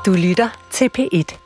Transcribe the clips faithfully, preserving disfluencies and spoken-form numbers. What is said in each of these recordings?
Du lytter til P et.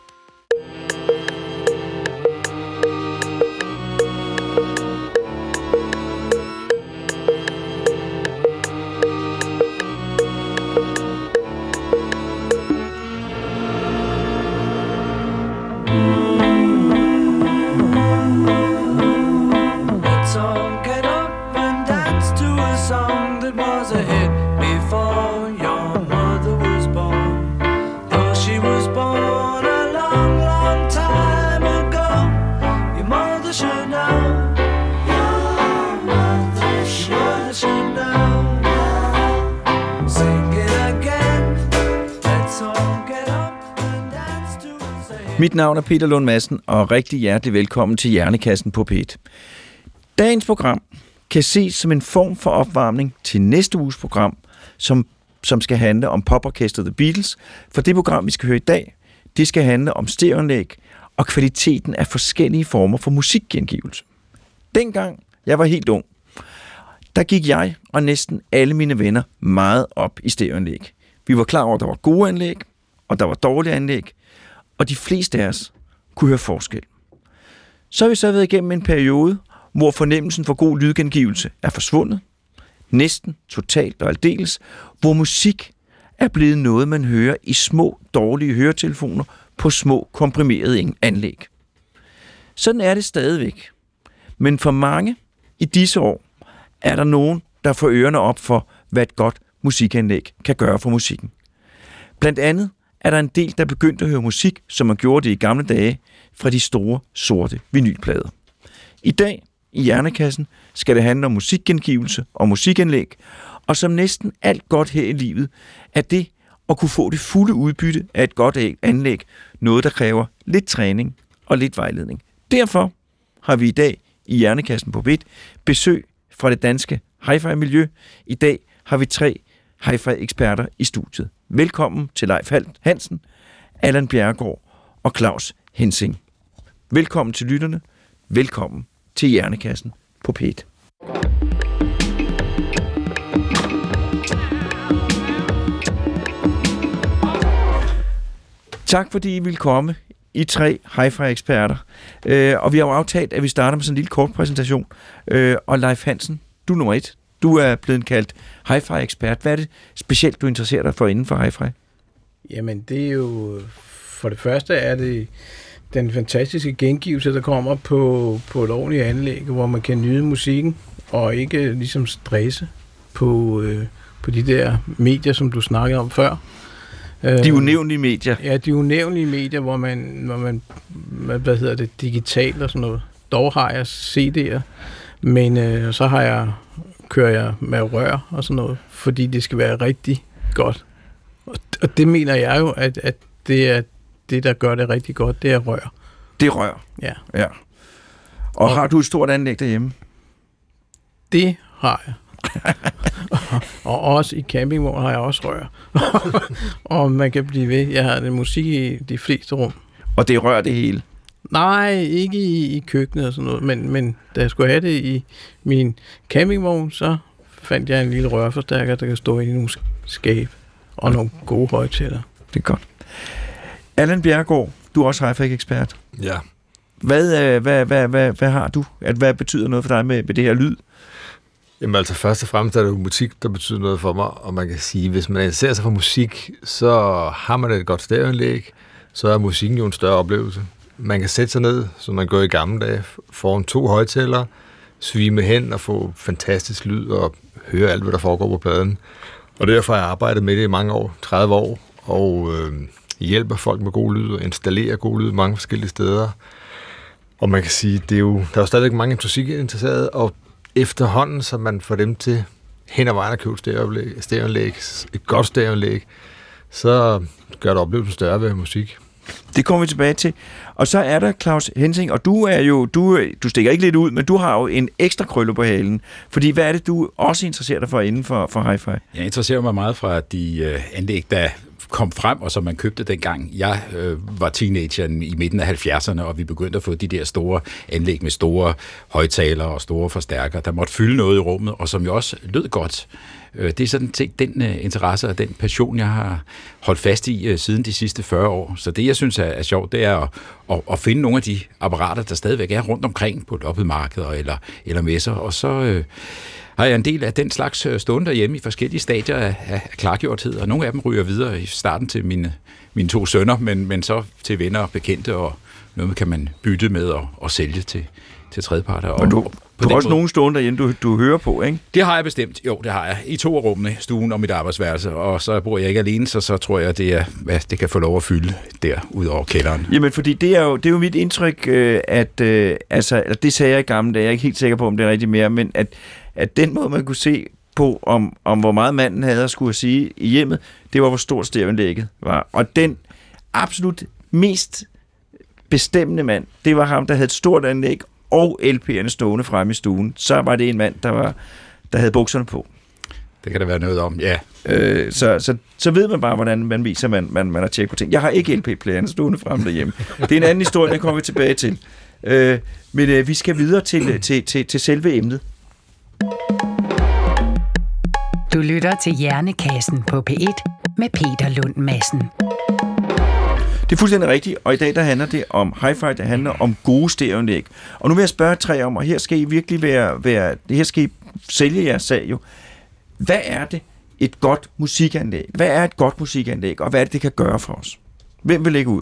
Mit navn er Peter Lund Madsen, og rigtig hjertelig velkommen til Hjernekassen på P et. Dagens program kan ses som en form for opvarmning til næste uges program, som, som skal handle om poporkestret The Beatles. For det program, vi skal høre i dag, det skal handle om stereoanlæg og kvaliteten af forskellige former for musikgengivelse. Dengang jeg var helt ung, der gik jeg og næsten alle mine venner meget op i stereoanlæg. Vi var klar over, at der var gode anlæg, og der var dårlige anlæg, og de fleste af os kunne høre forskel. Så har vi så været igennem en periode, hvor fornemmelsen for god lydgengivelse er forsvundet, næsten totalt og aldeles, hvor musik er blevet noget, man hører i små, dårlige høretelefoner på små, komprimerede anlæg. Sådan er det stadigvæk. Men for mange i disse år er der nogen, der får ørerne op for, hvad et godt musikanlæg kan gøre for musikken. Blandt andet er der en del, der begyndte at høre musik, som man gjorde det i gamle dage, fra de store, sorte vinylplader. I dag, i Hjernekassen, skal det handle om musikgengivelse og musikanlæg, og som næsten alt godt her i livet, er det at kunne få det fulde udbytte af et godt anlæg, noget der kræver lidt træning og lidt vejledning. Derfor har vi i dag i Hjernekassen på P et besøg fra det danske hi-fi-miljø. I dag har vi tre hi-fi-eksperter i studiet. Velkommen til Leif Hansen, Allan Bjerregaard og Claus Hensing. Velkommen til lytterne. Velkommen til Hjernekassen på P et. Tak fordi I vil komme, I tre hi-fi-eksperter. Øh, og vi har jo aftalt, at vi starter med sådan en lille kort præsentation. Øh, og Leif Hansen, du er nummer et. Du er blevet kaldt hi-fi-ekspert. Hvad er det specielt, du interesserer dig for inden for hi-fi? Jamen, det er jo... For det første er det den fantastiske gengivelse, der kommer på, på et ordentligt anlæg, hvor man kan nyde musikken, og ikke ligesom stresse på, øh, på de der medier, som du snakkede om før. De unævnlige medier. Ja, de unævnlige medier, hvor man, hvor man hvad hedder det, digitalt og sådan noget. Dog har jeg C D'er, men øh, så har jeg kører jeg med rør og sådan noget, fordi det skal være rigtig godt. Og, og det mener jeg jo, at, at det er det, der gør det rigtig godt, det er rør. Det er rør? Ja. Ja. Og, og har du et stort anlæg derhjemme? Det har jeg. og, og også i campingvogn har jeg også rør. Og man kan blive ved. Jeg har det musik i de fleste rum. Og det er rør det hele? Nej, ikke i, i køkkenet og sådan noget, men, men da jeg skulle have det i min campingvogn, så fandt jeg en lille rørforstærker, der kan stå i nogle skab og nogle gode højttalere. Det er godt. Allan Bjerregaard, du er også hi-fi-ekspert. Ja. Hvad, hvad, hvad, hvad, hvad har du? At, hvad betyder noget for dig med, med det her lyd? Jamen altså først og fremmest er det jo musik, der betyder noget for mig, og man kan sige, hvis man interesserer sig for musik, så har man et godt stereoanlæg, så er musikken jo en større oplevelse. Man kan sætte sig ned, som man gør i gamle dage, foran to højttalere, svime hen og få fantastisk lyd og høre alt, hvad der foregår på pladen. Og derfor har jeg arbejdet med det i mange år, tredive år, og øh, hjælper folk med god lyd og installerer god lyd mange forskellige steder. Og man kan sige, det er jo, der er jo stadigvæk mange musikinteresserede, og efterhånden, så man får dem til hen ad vejen at købe stereoanlæg, et godt stereoanlæg, så gør det oplevelsen større ved musik. Det kommer vi tilbage til. Og så er der Claus Hensing, og du er jo, du, du stikker ikke lidt ud, men du har jo en ekstra krølle på halen. Fordi hvad er det, du også interesserer dig for inden for, for hi-fi? Jeg interesserer mig meget fra de uh, anlæg, der kom frem, og som man købte dengang. Jeg øh, var teenager i midten af halvfjerdserne, og vi begyndte at få de der store anlæg med store højtalere og store forstærkere, der måtte fylde noget i rummet, og som jo også lød godt. Det er sådan set den uh, interesse og den passion, jeg har holdt fast i uh, siden de sidste fyrre år. Så det, jeg synes er, er sjovt, det er at, at, at finde nogle af de apparater, der stadigvæk er rundt omkring på loppemarkeder eller, eller messer, og så uh, har jeg en del af den slags stående derhjemme i forskellige stadier af, af klargjorthed, og nogle af dem ryger videre i starten til mine, mine to sønner, men, men så til venner og bekendte, og noget kan man bytte med og, og sælge til, til tredjeparter. Og, og du, og du har også nogen stående derhjemme, du, du hører på, ikke? Det har jeg bestemt. Jo, det har jeg. I to af rummene, stuen og mit arbejdsværelse, og så bor jeg ikke alene, så, så tror jeg, det, er, hvad, det kan få lov at fylde der, ud over kælderen. Jamen, fordi det er jo, det er jo mit indtryk, at øh, altså, det sagde jeg i gamle dage, jeg er ikke helt sikker på, om det er rigtig mere, men at, at den måde, man kunne se på, om, om hvor meget manden havde at skulle sige i hjemmet, det var, hvor stort stereoanlægget var. Og den absolut mest bestemmende mand, det var ham, der havde et stort anlæg, og L P'erne stående fremme i stuen, så var det en mand, der var der havde bukserne på. Det kan der være noget om, ja. Øh, så, så, så ved man bare, hvordan man viser, man, man, man har tjekket på ting. Jeg har ikke L P-playerne stående fremme derhjemme. Det er en anden historie, den kommer vi tilbage til. Øh, men øh, vi skal videre til, til, til, til selve emnet. Du lytter til Hjernekassen på P et med Peter Lund Madsen. Det er fuldstændig rigtigt, og i dag der handler det om hi-fi, det handler om gode stereoanlæg. Og nu vil jeg spørge tre om, og her skal I virkelig være, være her skal I sælge jeres sag jo. Hvad er det et godt musikanlæg? Hvad er et godt musikanlæg, og hvad er det, det kan gøre for os? Hvem vil lægge ud?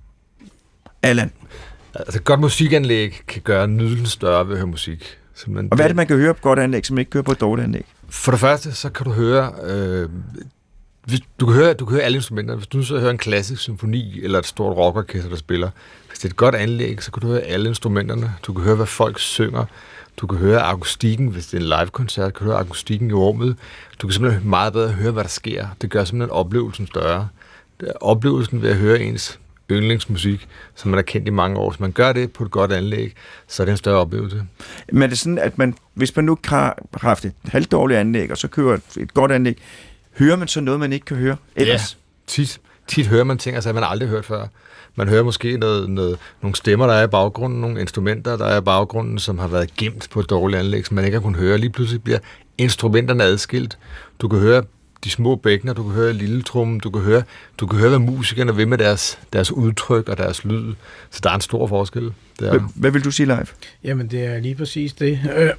Allan. Altså et godt musikanlæg kan gøre nydelsen større ved at høre musik. Simpelthen. Og hvad er det, man kan høre på et godt anlæg, som man ikke kan høre på et dårligt anlæg? For det første, så kan du høre... Øh, hvis, du, kan høre du kan høre alle instrumenter. Hvis du så hører en klassisk symfoni, eller et stort rockorkester, der spiller. Hvis det er et godt anlæg, så kan du høre alle instrumenterne. Du kan høre, hvad folk synger. Du kan høre akustikken, hvis det er en live-koncert, kan du høre akustikken i rummet. Du kan simpelthen meget bedre høre, hvad der sker. Det gør simpelthen oplevelsen større. Oplevelsen ved at høre ens yndlingsmusik, som man har kendt i mange år. Hvis man gør det på et godt anlæg, så er det en større oplevelse. Men er det sådan, at man, hvis man nu har haft et halvdårligt anlæg, og så kører et, et godt anlæg, hører man så noget, man ikke kan høre ellers? Ja, tit, tit hører man ting, altså man aldrig hørt før. Man hører måske noget, noget, nogle stemmer, der er i baggrunden, nogle instrumenter, der er i baggrunden, som har været gemt på et dårligt anlæg, som man ikke har kunnet høre. Lige pludselig bliver instrumenterne adskilt. Du kan høre de små bækkener, du kan høre lille trummen, du kan høre, du kan høre, hvad musikerne vil med deres, deres udtryk og deres lyd. Så der er en stor forskel. Hvad, hvad vil du sige, Leif? Jamen, det er lige præcis det.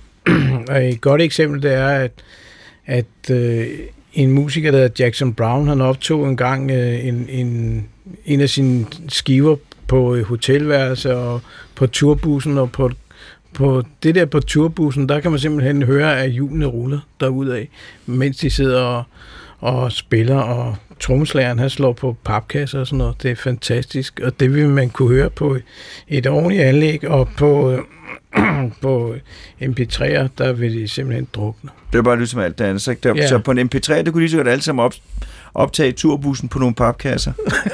Og et godt eksempel, det er, at, at øh, en musiker, der hedder Jackson Browne, han optog en gang øh, en, en, en af sine skiver på hotelværelse og på turbussen, og på, på det der på turbussen, der kan man simpelthen høre, at hjulene ruller derudad, mens de sidder og, og spiller, og trommeslageren, han slår på papkasser og sådan noget. Det er fantastisk, og det vil man kunne høre på et ordentligt anlæg, og på på M P tre'er, der vil de simpelthen drukne. Det er bare ligesom alt det andet. Så, der, ja. så på en M P tre, det kunne lige så godt alle sammen op, optage turbussen på nogle papkasser.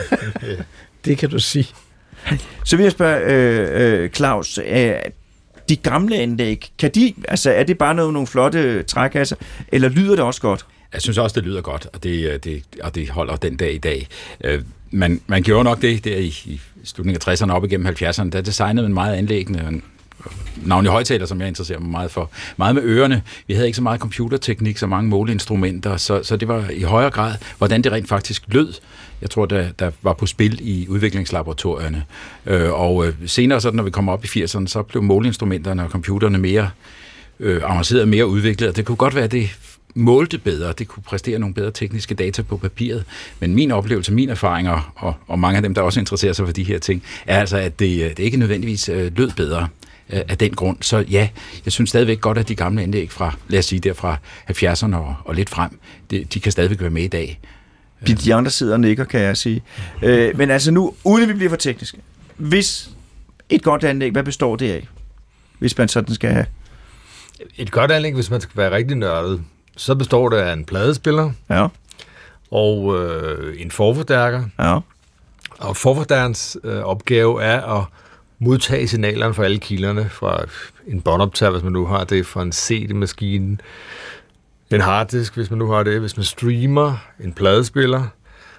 Det kan du sige. Så vil jeg spørge øh, øh, Claus, øh, de gamle anlæg, kan de, altså er det bare noget, nogle flotte trækasser, eller lyder det også godt? Jeg synes også, det lyder godt, og det, det, og det holder den dag i dag. Man, man gjorde nok det der i, i slutningen af tresserne op igennem halvfjerdserne, der designede man meget anlæggende, navnlig højtaler, som jeg interesserer mig meget for. Meget med ørerne. Vi havde ikke så meget computerteknik, så mange måleinstrumenter, så, så det var i højere grad, hvordan det rent faktisk lød. Jeg tror, der, der var på spil i udviklingslaboratorierne. Øh, og øh, senere, så, når vi kom op i firserne, så blev måleinstrumenterne og computerne mere øh, avanceret, mere udviklet, og det kunne godt være, det målte bedre, det kunne præstere nogle bedre tekniske data på papiret, men min oplevelse, mine erfaringer, og, og mange af dem, der også interesserer sig for de her ting, er altså, at det, det ikke nødvendigvis øh, lød bedre øh, af den grund. Så ja, jeg synes stadigvæk godt, at de gamle anlæg fra, lad os sige, der fra halvfjerdserne og, og lidt frem, det, de kan stadigvæk være med i dag. De, de andre sidder og nikker, kan jeg sige. Øh, men altså nu, uden at vi bliver for tekniske, hvis et godt anlæg, hvad består det af? Hvis man sådan skal have... Et godt anlæg, hvis man skal være rigtig nørdet, så består det af en pladespiller, ja, og øh, en forforstærker. Ja. Og forforstærkerens øh, opgave er at modtage signalerne fra alle kilderne, fra en båndoptager, hvis man nu har det, fra en C D-maskine, en harddisk, hvis man nu har det, hvis man streamer, en pladespiller.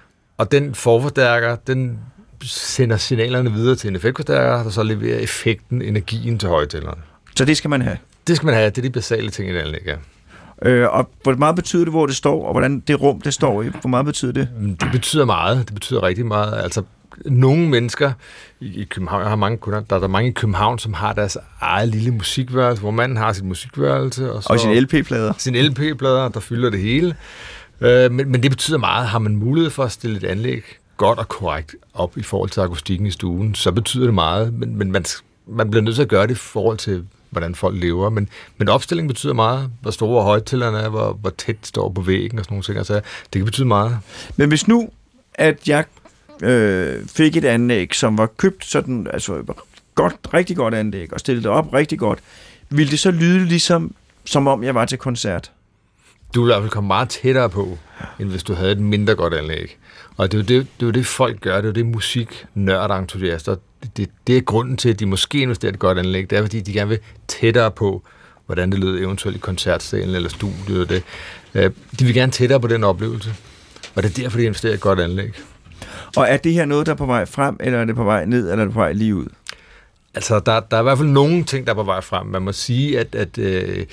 og den forforstærker, den sender signalerne videre til en effektforstærker, der så leverer effekten, energien til højtalerne. Så det skal man have? Det skal man have, det er de basale ting i det anlæg, ja. Øh, og hvor meget betyder det, hvor det står, og hvordan det rum, det står i? Hvor meget betyder det? Det betyder meget. Det betyder rigtig meget. Altså, nogle mennesker i København, jeg har mange kunder, der er der mange i København, som har deres eget lille musikværelse, hvor manden har sit musikværelse. Og, så og sine L P-plader. Sine L P-plader, der fylder det hele. Øh, men, men det betyder meget. Har man mulighed for at stille et anlæg godt og korrekt op i forhold til akustikken i stuen, så betyder det meget. Men, men man, man bliver nødt til at gøre det i forhold til hvordan folk lever, men, men opstillingen betyder meget, hvor store højtalerne er, hvor, hvor tæt står på væggen og sådan nogle ting, altså det kan betyde meget. Men hvis nu, at jeg øh, fik et anlæg, som var købt sådan, altså godt, rigtig godt anlæg, og stillet det op rigtig godt, ville det så lyde ligesom, som om jeg var til koncert? Du ville i hvert fald komme meget tættere på, end hvis du havde et mindre godt anlæg. Og det er jo det, det, er jo det folk gør, det er jo det musik, nørder, entusiaster. Det, det, det er grunden til, at de måske investerer et godt anlæg. Det er, fordi de gerne vil tættere på, hvordan det lyder eventuelt i koncertsalen eller studiet. Og det. De vil gerne tættere på den oplevelse. Og det er derfor, de investerer et godt anlæg. Og er det her noget, der er på vej frem, eller er det på vej ned, eller er det på vej lige ud? Altså, der, der er i hvert fald nogle ting, der er på vej frem. Man må sige, at, at øh,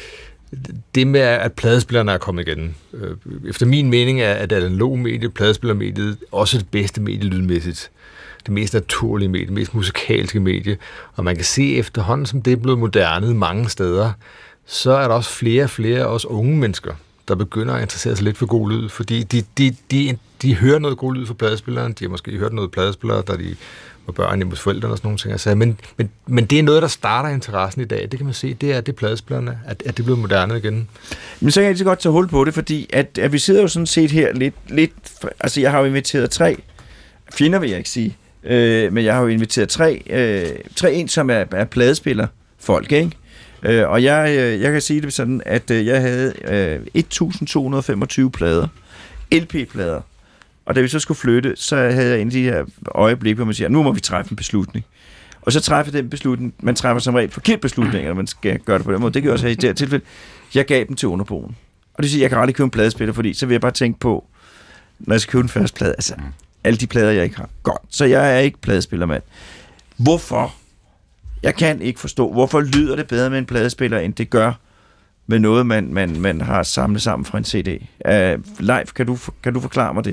det med, at pladespillerne er kommet igen. Efter min mening er, at analog medie, pladespillermediet, også det bedste medie lydmæssigt. Det mest naturlige medie, det mest musikalske medie. Og man kan se efterhånden, som det er blevet modernet mange steder, så er der også flere og flere også unge mennesker, der begynder at interessere sig lidt for god lyd. Fordi de, de, de, de hører noget god lyd fra pladespilleren. De har måske hørt noget pladespillere, der de var børn hjemme hos forældrene og sådan nogle ting. Altså, men, men, men det er noget, der starter interessen i dag. Det kan man se, det er det pladespillerne, at, at det bliver moderne igen. Men så kan jeg lige så godt tage hul på det, fordi at, at vi sidder jo sådan set her lidt, lidt... Altså, jeg har jo inviteret tre fjender, vil jeg ikke sige. Øh, men jeg har jo inviteret tre, øh, tre en, som er, er pladespiller folk, ikke? Øh, og jeg, øh, jeg kan sige det sådan, at øh, jeg havde øh, et tusind to hundrede og femogtyve plader, L P-plader. Og da vi så skulle flytte, så havde jeg en af de her øjeblikke, hvor man siger, nu må vi træffe en beslutning. Og så træffer den beslutning, man træffer som regel forkert beslutning, når man skal gøre det på den måde. Det gør jeg også her i det her tilfælde. Jeg gav dem til underboen. Og det vil sige, at jeg kan aldrig købe en pladespiller, fordi så vil jeg bare tænke på, når jeg skal købe en første plade, altså alle de plader, jeg ikke har. Godt, så jeg er ikke pladespillermand. Hvorfor? Jeg kan ikke forstå, hvorfor lyder det bedre med en pladespiller, end det gør med noget, man, man, man har samlet sammen fra en C D. Uh, Leif, kan du, kan du forklare mig det?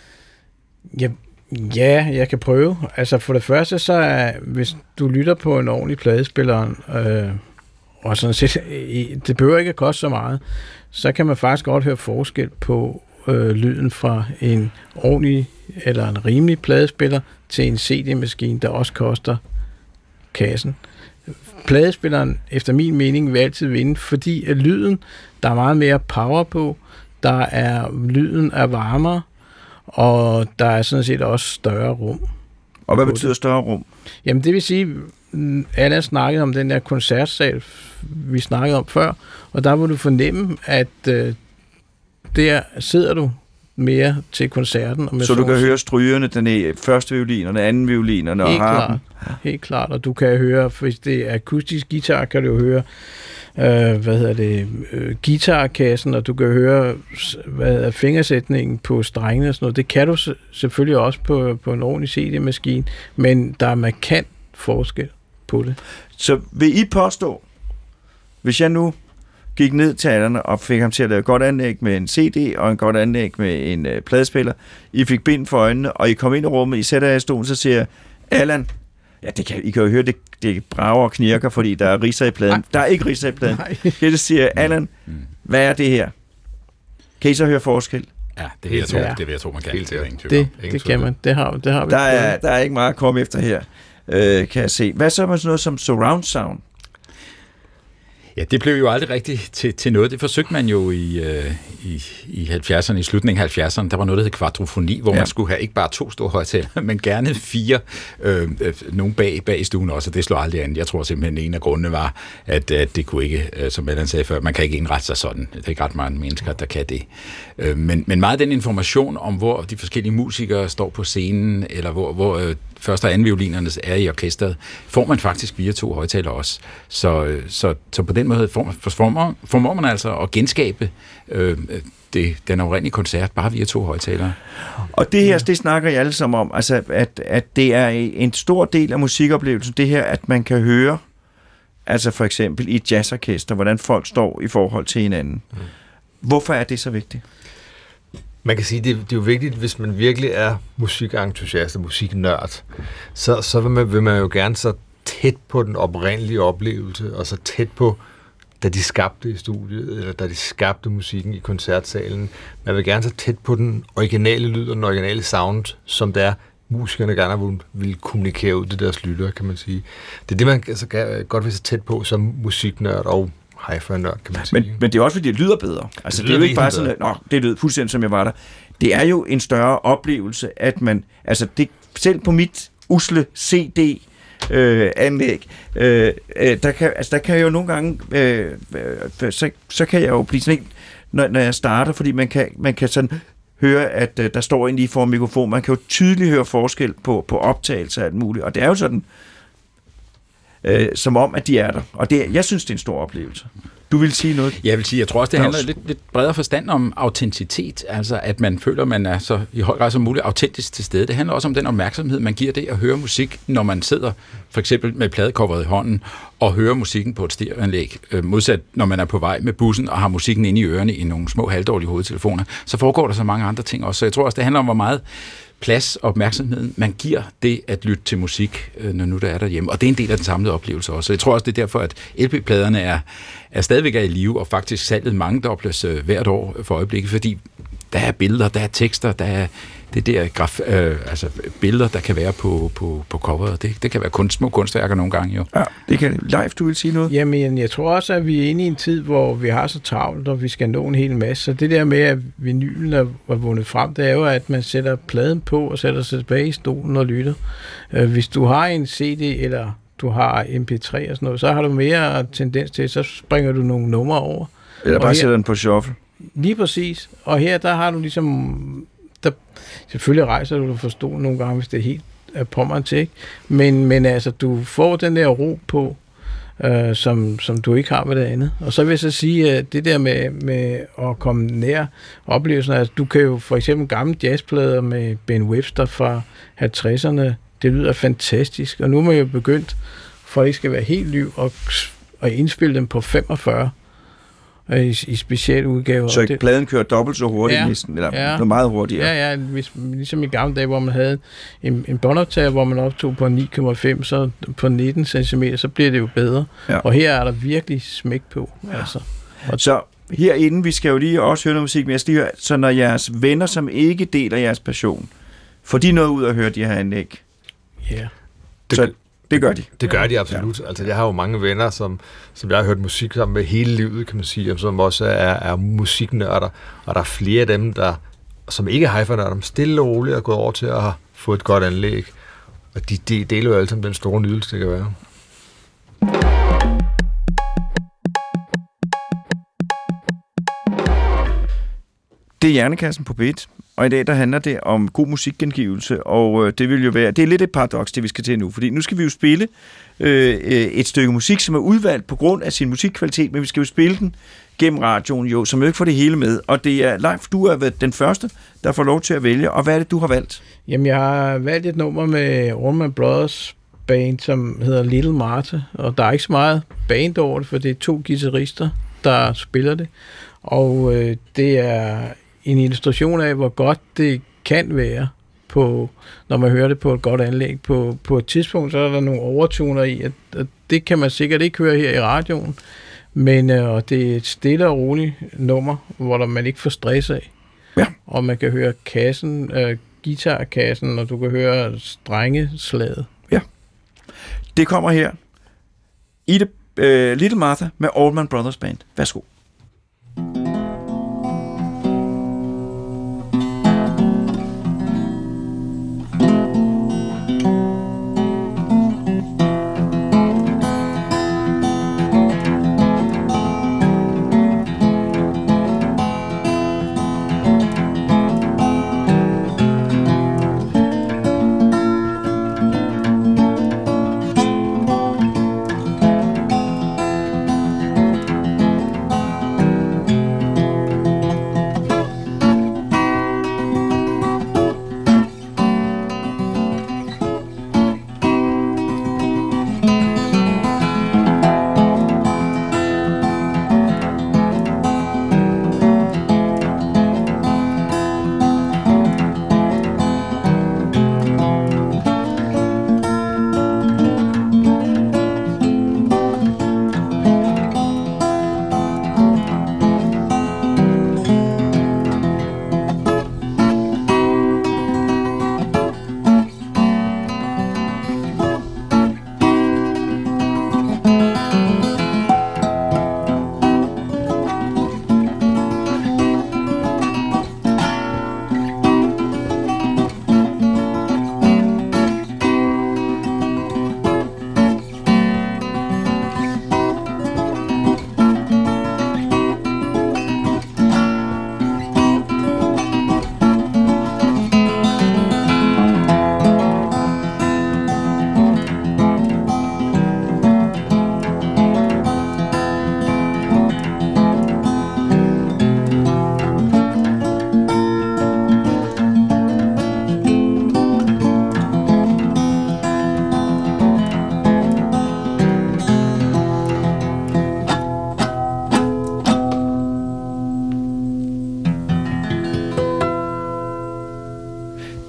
Ja, ja, jeg kan prøve. Altså for det første, så er, hvis du lytter på en ordentlig pladespiller, øh, og sådan set, det behøver ikke at koste så meget, så kan man faktisk godt høre forskel på øh, lyden fra en ordentlig eller en rimelig pladespiller til en C D-maskine, der også koster kassen. Pladespilleren, efter min mening, vil altid vinde, fordi at lyden, der er meget mere power på, der er lyden er varmere, og der er sådan set også større rum. Og hvad betyder større rum? Jamen det vil sige, alle snakkede om den der koncertsal, vi snakkede om før, og der må du fornemme, at øh, der sidder du mere til koncerten. Og med så du kan høre strygerne, den er første violin, og den anden violin, og helt harpen. Klart, helt klart, og du kan høre, hvis det er akustisk guitar, kan du jo høre øh, hvad hedder det, øh, guitarkassen, og du kan høre hvad hedder, fingersætningen på strengene og sådan noget. Det kan du selvfølgelig også på, på en ordentlig C D-maskine, men der er markant forskel på det. Så vil I påstå, hvis jeg nu gik ned til Allan og fik ham til at lave et godt anlæg med en C D og en godt anlæg med en øh, pladespiller. I fik bind for øjnene, og I kom ind i rummet, I sætter jer i stolen, så siger Allan, ja, det kan, I kan jo høre, det, det brager og knirker, fordi der er ridser i pladen. Nej. Der er ikke ridser i pladen. Det, det siger Allan, mm. hvad er det her? Kan I så høre forskel? Ja, det vil jeg tro, ja. det vil jeg tro, man kan. Helt det, det, det kan man. Det har, det har vi. Der er, der er ikke meget at komme efter her, øh, kan jeg se. Hvad så med sådan noget som surround sound? Ja, det blev jo aldrig rigtigt til, til noget. Det forsøgte man jo i, øh, i, i halvfjerdserne, i slutningen af halvfjerdserne. Der var noget, der hed kvadrofoni, hvor ja. man skulle have ikke bare to store højtalere, men gerne fire, øh, øh, nogle bag, bag i stuen også, og det slog aldrig an. Jeg tror simpelthen, en af grundene var, at, at det kunne ikke, øh, som Allan sagde før, man kan ikke indrette sig sådan. Det er ikke ret mange mennesker, der kan det. Øh, men, men meget af den information om, hvor de forskellige musikere står på scenen, eller hvor, hvor øh, første og anden violinernes er i orkestret, får man faktisk via to højtalere også. Så, så, så på den måde formår, formår man altså at genskabe øh, det, den oprindelige koncert bare via to højtalere. Og det her, det snakker I alle sammen om, altså at, at det er en stor del af musikoplevelsen, det her, at man kan høre, altså for eksempel i et jazzorkester, hvordan folk står i forhold til hinanden. Mm. Hvorfor er det så vigtigt? Man kan sige, det, det er jo vigtigt, hvis man virkelig er musikentusiast og musiknørd, så, så vil, man, vil man jo gerne så tæt på den oprindelige oplevelse, og så tæt på, da de skabte i studiet, eller da de skabte musikken i koncertsalen. Man vil gerne så tæt på den originale lyd og den originale sound, som det er, musikerne gerne vil kommunikere ud til deres lyttere, kan man sige. Det er det, man altså, godt vil så tæt på som musiknørd og hi-fi-nørd, kan man sige. Men, men det er også, fordi det lyder bedre. Altså, det, det er jo ikke bare sådan, at nå, det lød fuldstændig, som jeg var der. Det er jo en større oplevelse, at man, altså det, selv på mit usle C D øh, anlæg, øh, der, kan, altså, der kan jeg jo nogle gange, øh, så, så kan jeg jo blive sådan en, når, når jeg starter, fordi man kan, man kan sådan høre, at øh, der står en lige foran mikrofon. Man kan jo tydeligt høre forskel på, på optagelser og alt muligt. Og det er jo sådan, øh, som om, at de er der. Og det, jeg synes, det er en stor oplevelse. Du vil sige noget? Jeg vil sige, jeg tror også, det handler lidt, lidt bredere forstand om autenticitet. Altså, at man føler, man er så i høj grad som muligt autentisk til stede. Det handler også om den opmærksomhed, man giver det at høre musik, når man sidder for eksempel med pladecoveret i hånden og hører musikken på et stereoanlæg. Øh, modsat, når man er på vej med bussen og har musikken inde i ørerne i nogle små halvdårlige hovedtelefoner, så foregår der så mange andre ting også. Så jeg tror også, det handler om, hvor meget plads og opmærksomhed, man giver det at lytte til musik, når nu der er derhjemme. Og det er en del af den samlede oplevelse også. Så jeg tror også, det er derfor, at L P-pladerne er, er stadigvæk er i live, og faktisk salget mangedobles øh, hvert år for øjeblikket, fordi der er billeder, der er tekster, der er det der graf, øh, altså billeder, der kan være på, på, på coveret. Det, det kan være kunst, små kunstværker nogle gange jo. Ja, det kan Leif, du vil sige noget? Jamen, jeg tror også, at vi er inde i en tid, hvor vi har så travlt, og vi skal nå en hel masse. Så det der med, at vinylen er vundet frem, det er jo, at man sætter pladen på og sætter sig tilbage i stolen og lytter. Hvis du har en C D, eller du har M P tre og sådan noget, så har du mere tendens til, så springer du nogle numre over. Eller bare sætter den på shuffle. Lige præcis. Og her, der har du ligesom... Der, selvfølgelig rejser du for stolen nogle gange, hvis det er helt er pommeren til, ikke? Men, men altså, du får den der ro på, øh, som, som du ikke har med det andet. Og så vil jeg så sige, at det der med, med at komme nær oplevelsen, altså, du kan jo for eksempel gamle jazzplader med Ben Webster fra halvtredserne, det lyder fantastisk, og nu er man jo begyndt, for at det skal være helt liv, og, og indspille dem på femogfyrre I, i specielle udgaver. Så ikke pladen kører dobbelt så hurtigt ja, næsten, eller ja, noget meget hurtigere. Ja, ja, hvis, ligesom i gamle dage, hvor man havde en, en båndoptager, hvor man optog på ni komma fem, så på nitten centimeter, så bliver det jo bedre. Ja. Og her er der virkelig smæk på. Ja. Altså. Og så herinde, vi skal jo lige også høre noget musik, men jeg skal lige høre, så når jeres venner, som ikke deler jeres passion, får de noget ud at høre de her anlæg? Ja. Yeah. Så det gør de. Det gør de absolut. Ja. Altså, jeg har jo mange venner, som, som jeg har hørt musik sammen med hele livet, kan man sige, som også er, er musiknørder, og der er flere af dem, der, som ikke er hi-fi-nørder, stille og roligt er gået over til at få et godt anlæg, og de, de deler jo alle sammen den store nydelse, det kan være. Det er Hjernekassen på P et, og i dag der handler det om god musikgengivelse, og det vil jo være, det er lidt et paradoks, det vi skal til nu, fordi nu skal vi jo spille øh, et stykke musik, som er udvalgt på grund af sin musikkvalitet, men vi skal jo spille den gennem radioen jo, som jo ikke får det hele med, og det er Leif, du er den første, der får lov til at vælge, og hvad er det, du har valgt? Jamen, jeg har valgt et nummer med Allman Brothers band, som hedder Little Martha, og der er ikke så meget band over det, for det er to guitarister, der spiller det, og øh, det er en illustration af, hvor godt det kan være, på, når man hører det på et godt anlæg. På, på et tidspunkt, så er der nogle overtoner i, at, at det kan man sikkert ikke høre her i radioen, men øh, det er et stille og roligt nummer, hvor der, man ikke får stress af. Ja. Og man kan høre kassen, øh, guitarkassen, og du kan høre strengeslaget. Ja. Det kommer her i det øh, Little Martha med Allman Brothers Band. Værsgo.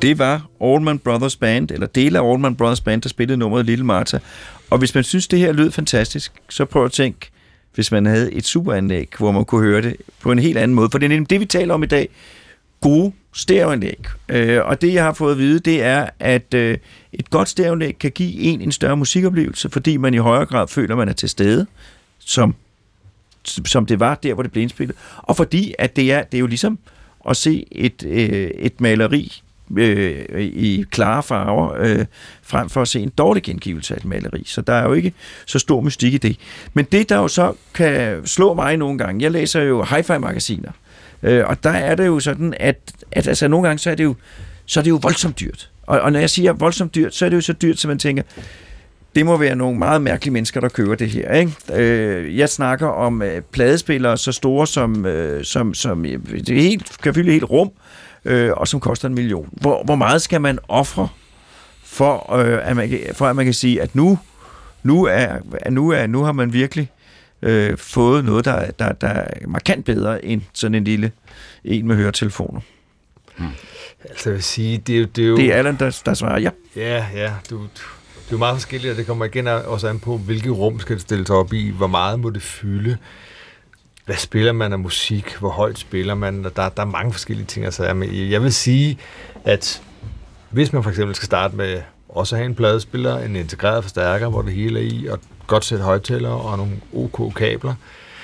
Det var Allman Brothers Band, eller dele af Allman Brothers Band, der spillede nummeret Lille Martha. Og hvis man synes, det her lød fantastisk, så prøv at tænke, hvis man havde et superanlæg, hvor man kunne høre det på en helt anden måde. For det er nemlig det, vi taler om i dag. Gode stereoanlæg. Øh, og det, jeg har fået at vide, det er, at øh, et godt stereoanlæg kan give en en større musikoplevelse, fordi man i højere grad føler, at man er til stede, som, som det var der, hvor det blev indspillet. Og fordi, at det er, det er jo ligesom at se et, øh, et maleri øh, i klare farver, øh, frem for at se en dårlig gengivelse af et maleri. Så der er jo ikke så stor mystik i det. Men det, der jo så kan slå mig nogle gange, jeg læser jo hi-fi-magasiner, øh, og der er det jo sådan, at, at altså, nogle gange så er det jo, så er det jo voldsomt dyrt. Og, og når jeg siger voldsomt dyrt, så er det jo så dyrt, så man tænker, det må være nogle meget mærkelige mennesker, der køber det her. Ikke? Øh, jeg snakker om øh, pladespillere så store, som, øh, som, som det er helt, kan fylde et helt rum, øh, og som koster en million. Hvor, hvor meget skal man ofre for, øh, at man, for at man kan sige, at nu, nu, er, nu, er, nu har man virkelig øh, fået noget, der, der, der er markant bedre end sådan en lille en med høretelefoner. Hmm. Altså jeg vil sige, det er jo... Det er, jo... det er Allan, der, der svarer ja. Ja, ja, du... Det er jo meget forskelligt, og det kommer igen også an på, hvilket rum skal det stilles op i, hvor meget må det fylde, hvad spiller man af musik, hvor højt spiller man, og der, der er mange forskellige ting, altså jeg vil sige, at hvis man for eksempel skal starte med også at have en pladespiller, en integreret forstærker, hvor det hele er i, og et godt sæt højttalere og nogle OK kabler,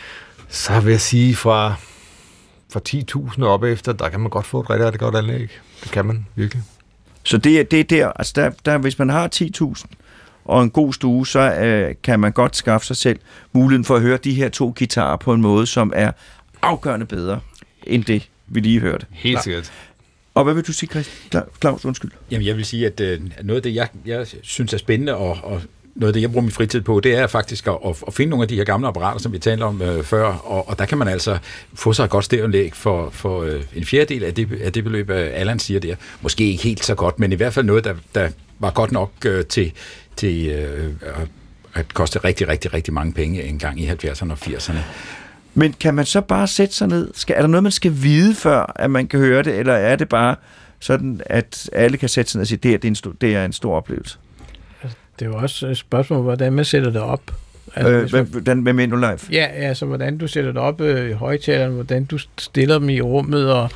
så vil jeg sige fra, fra ti tusind op efter, der kan man godt få et rigtig, rigtig godt anlæg. Det kan man virkelig. Så det er det er der, altså der, der, hvis man har ti tusind og en god stue, så øh, kan man godt skaffe sig selv muligheden for at høre de her to guitarer på en måde, som er afgørende bedre, end det, vi lige hørte. Helt sikkert. Og hvad vil du sige, Claus? Undskyld. Jamen, jeg vil sige, at øh, noget af det, jeg, jeg synes er spændende, og, og noget af det, jeg bruger min fritid på, det er faktisk at, at, at finde nogle af de her gamle apparater, som vi talte om øh, før, og, og der kan man altså få sig et godt stereoanlæg for, for øh, en fjerdedel af det, af det beløb, Allan siger der. Måske ikke helt så godt, men i hvert fald noget, der, der var godt nok øh, til, til øh, at koste rigtig, rigtig, rigtig mange penge engang i halvfjerdserne og firserne. Men kan man så bare sætte sig ned? Skal, er der noget, man skal vide, før at man kan høre det, eller er det bare sådan, at alle kan sætte sig ned og sige, det er, det er, en, stor, det er en stor oplevelse? Det er jo også et spørgsmål, hvordan man sætter det op. Altså, øh, hvordan med Menu Live? Ja, altså hvordan du sætter det op øh, i højtaleren, hvordan du stiller dem i rummet, og,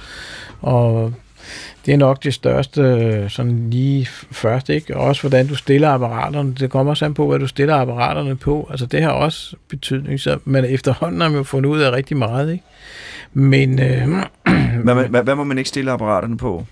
og det er nok det største sådan lige først, ikke? Og også hvordan du stiller apparaterne. Det kommer også an på, hvad du stiller apparaterne på. Altså det har også betydning, så man efterhånden har man jo fundet ud af rigtig meget, ikke? Men... Øh, hvad, hvad, hvad må man ikke stille apparaterne på?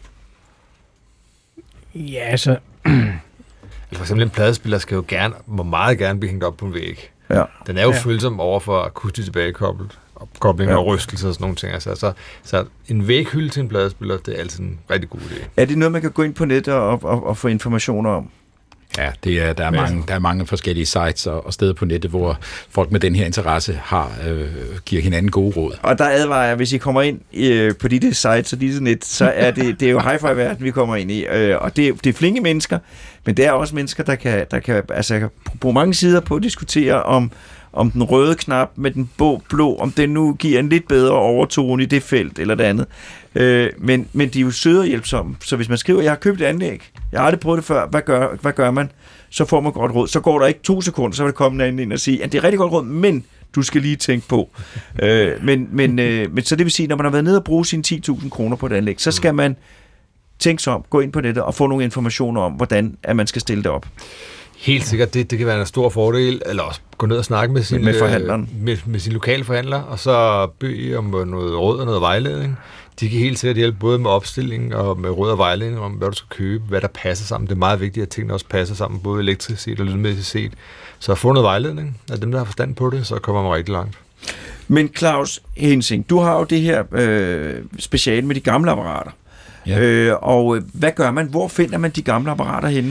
Ja, altså... For eksempel en pladespiller skal jo gerne, må meget gerne blive hængt op på en væg. Ja. Den er jo ja. følsom over for akustisk tilbagekoblet, opkobling ja. og rystelse og sådan nogle ting. Altså, så, så en væghylde til en pladespiller, det er altid en rigtig god idé. Er det noget, man kan gå ind på nettet og, og, og få informationer om? Ja, det er, der, er mange, der er mange forskellige sites og, og steder på nettet, hvor folk med den her interesse har øh, giver hinanden gode råd. Og der advarer jeg, hvis I kommer ind øh, på de der sites og de sådan et, så er det, det er jo hi-fi-verden, vi kommer ind i. Øh, og det, det er flinke mennesker, men det er også mennesker, der kan, der kan altså, bruge mange sider på at diskutere om, om den røde knap med den blå, blå, om den nu giver en lidt bedre overtone i det felt eller det andet. Øh, men, men de er jo søde og hjælpsomme. Så hvis man skriver, jeg har købt et anlæg, jeg har aldrig prøvet det før, hvad gør, hvad gør man? Så får man godt råd. Så går der ikke to sekunder, så vil det komme en anden ind og sige, at det er rigtig godt råd, men du skal lige tænke på. øh, men, men, øh, men så det vil sige, når man har været nede og bruge sine ti tusind kroner på et anlæg, så skal man tænke sig om, gå ind på nettet og få nogle informationer om, hvordan at man skal stille det op. Helt sikkert, det, det kan være en stor fordel, eller også gå ned og snakke med sin, med forhandleren. Øh, med, med sin lokale forhandler, og så bede om noget råd og noget vejledning. De kan helt sikkert hjælpe både med opstilling og med råd og vejledning om, hvad du skal købe, hvad der passer sammen. Det er meget vigtigt, at tingene også passer sammen, både elektrisk set og lydmæssigt set. Så få noget vejledning af dem, der har forstand på det, så kommer man rigtig langt. Men Claus Hensing, du har jo det her øh, speciale med de gamle apparater. Ja. Øh, og hvad gør man? Hvor finder man de gamle apparater henne?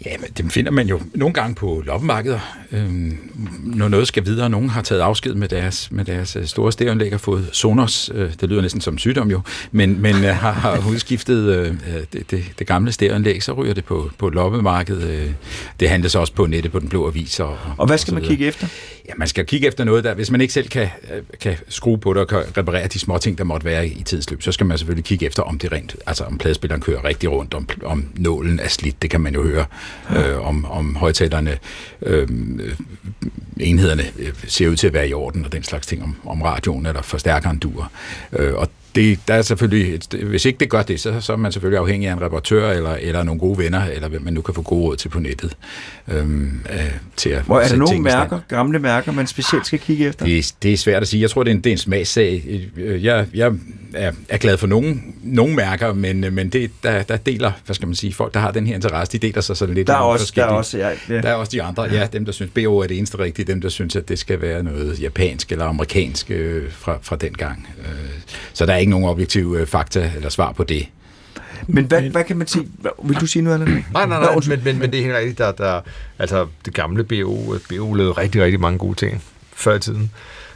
Ja, men dem finder man jo nogle gange på loppemarkeder, øhm, når noget skal videre. Nogen har taget afsked med deres, med deres store stereoanlæg og fået Sonos, øh, det lyder næsten som sygdom jo, men, men øh, har, har udskiftet øh, det, det, det gamle stereoanlæg, så ryger det på, på loppemarkedet. Øh, det handles også på nettet på Den Blå Avis. Og, og hvad skal og man kigge efter? Ja, man skal kigge efter noget, der, hvis man ikke selv kan, kan skrue på det og kan reparere de små ting, der måtte være i tidsløb, så skal man selvfølgelig kigge efter, om det rent, altså om pladespilleren kører rigtig rundt, om, om nålen er slidt, det kan man jo høre. Øh, om, om højtalerne, øh, enhederne øh, ser ud til at være i orden, og den slags ting, om, om radioen eller forstærkeren duer. Øh, og det, der er selvfølgelig, hvis ikke det gør det, så, så er man selvfølgelig afhængig af en reparatør, eller, eller nogle gode venner, eller hvem man nu kan få gode råd til på nettet. Øh, øh, til at Hvor er der nogle mærker, gamle mærker, man specielt skal kigge efter? Det, det er svært at sige. Jeg tror, det er en, det er en smagssag. Jeg, jeg er, er glad for nogle, nogle mærker, men, men det, der, der deler, hvad skal man sige, folk, der har den her interesse, de deler sig sådan lidt. Der er også, der er også, ja, ja. Der er også de andre, ja, dem, der synes, B O er det eneste rigtige, dem, der synes, at det skal være noget japansk eller amerikansk øh, fra, fra den gang. Øh, så der er ikke nogen objektive fakta eller svar på det. Men hvad, hvad kan man sige? Vil du sige noget eller noget? Nej, nej, nej, men, men, men det er helt rigtigt, der, der, altså det gamle B O, B O lavede rigtig, rigtig mange gode ting før i tiden.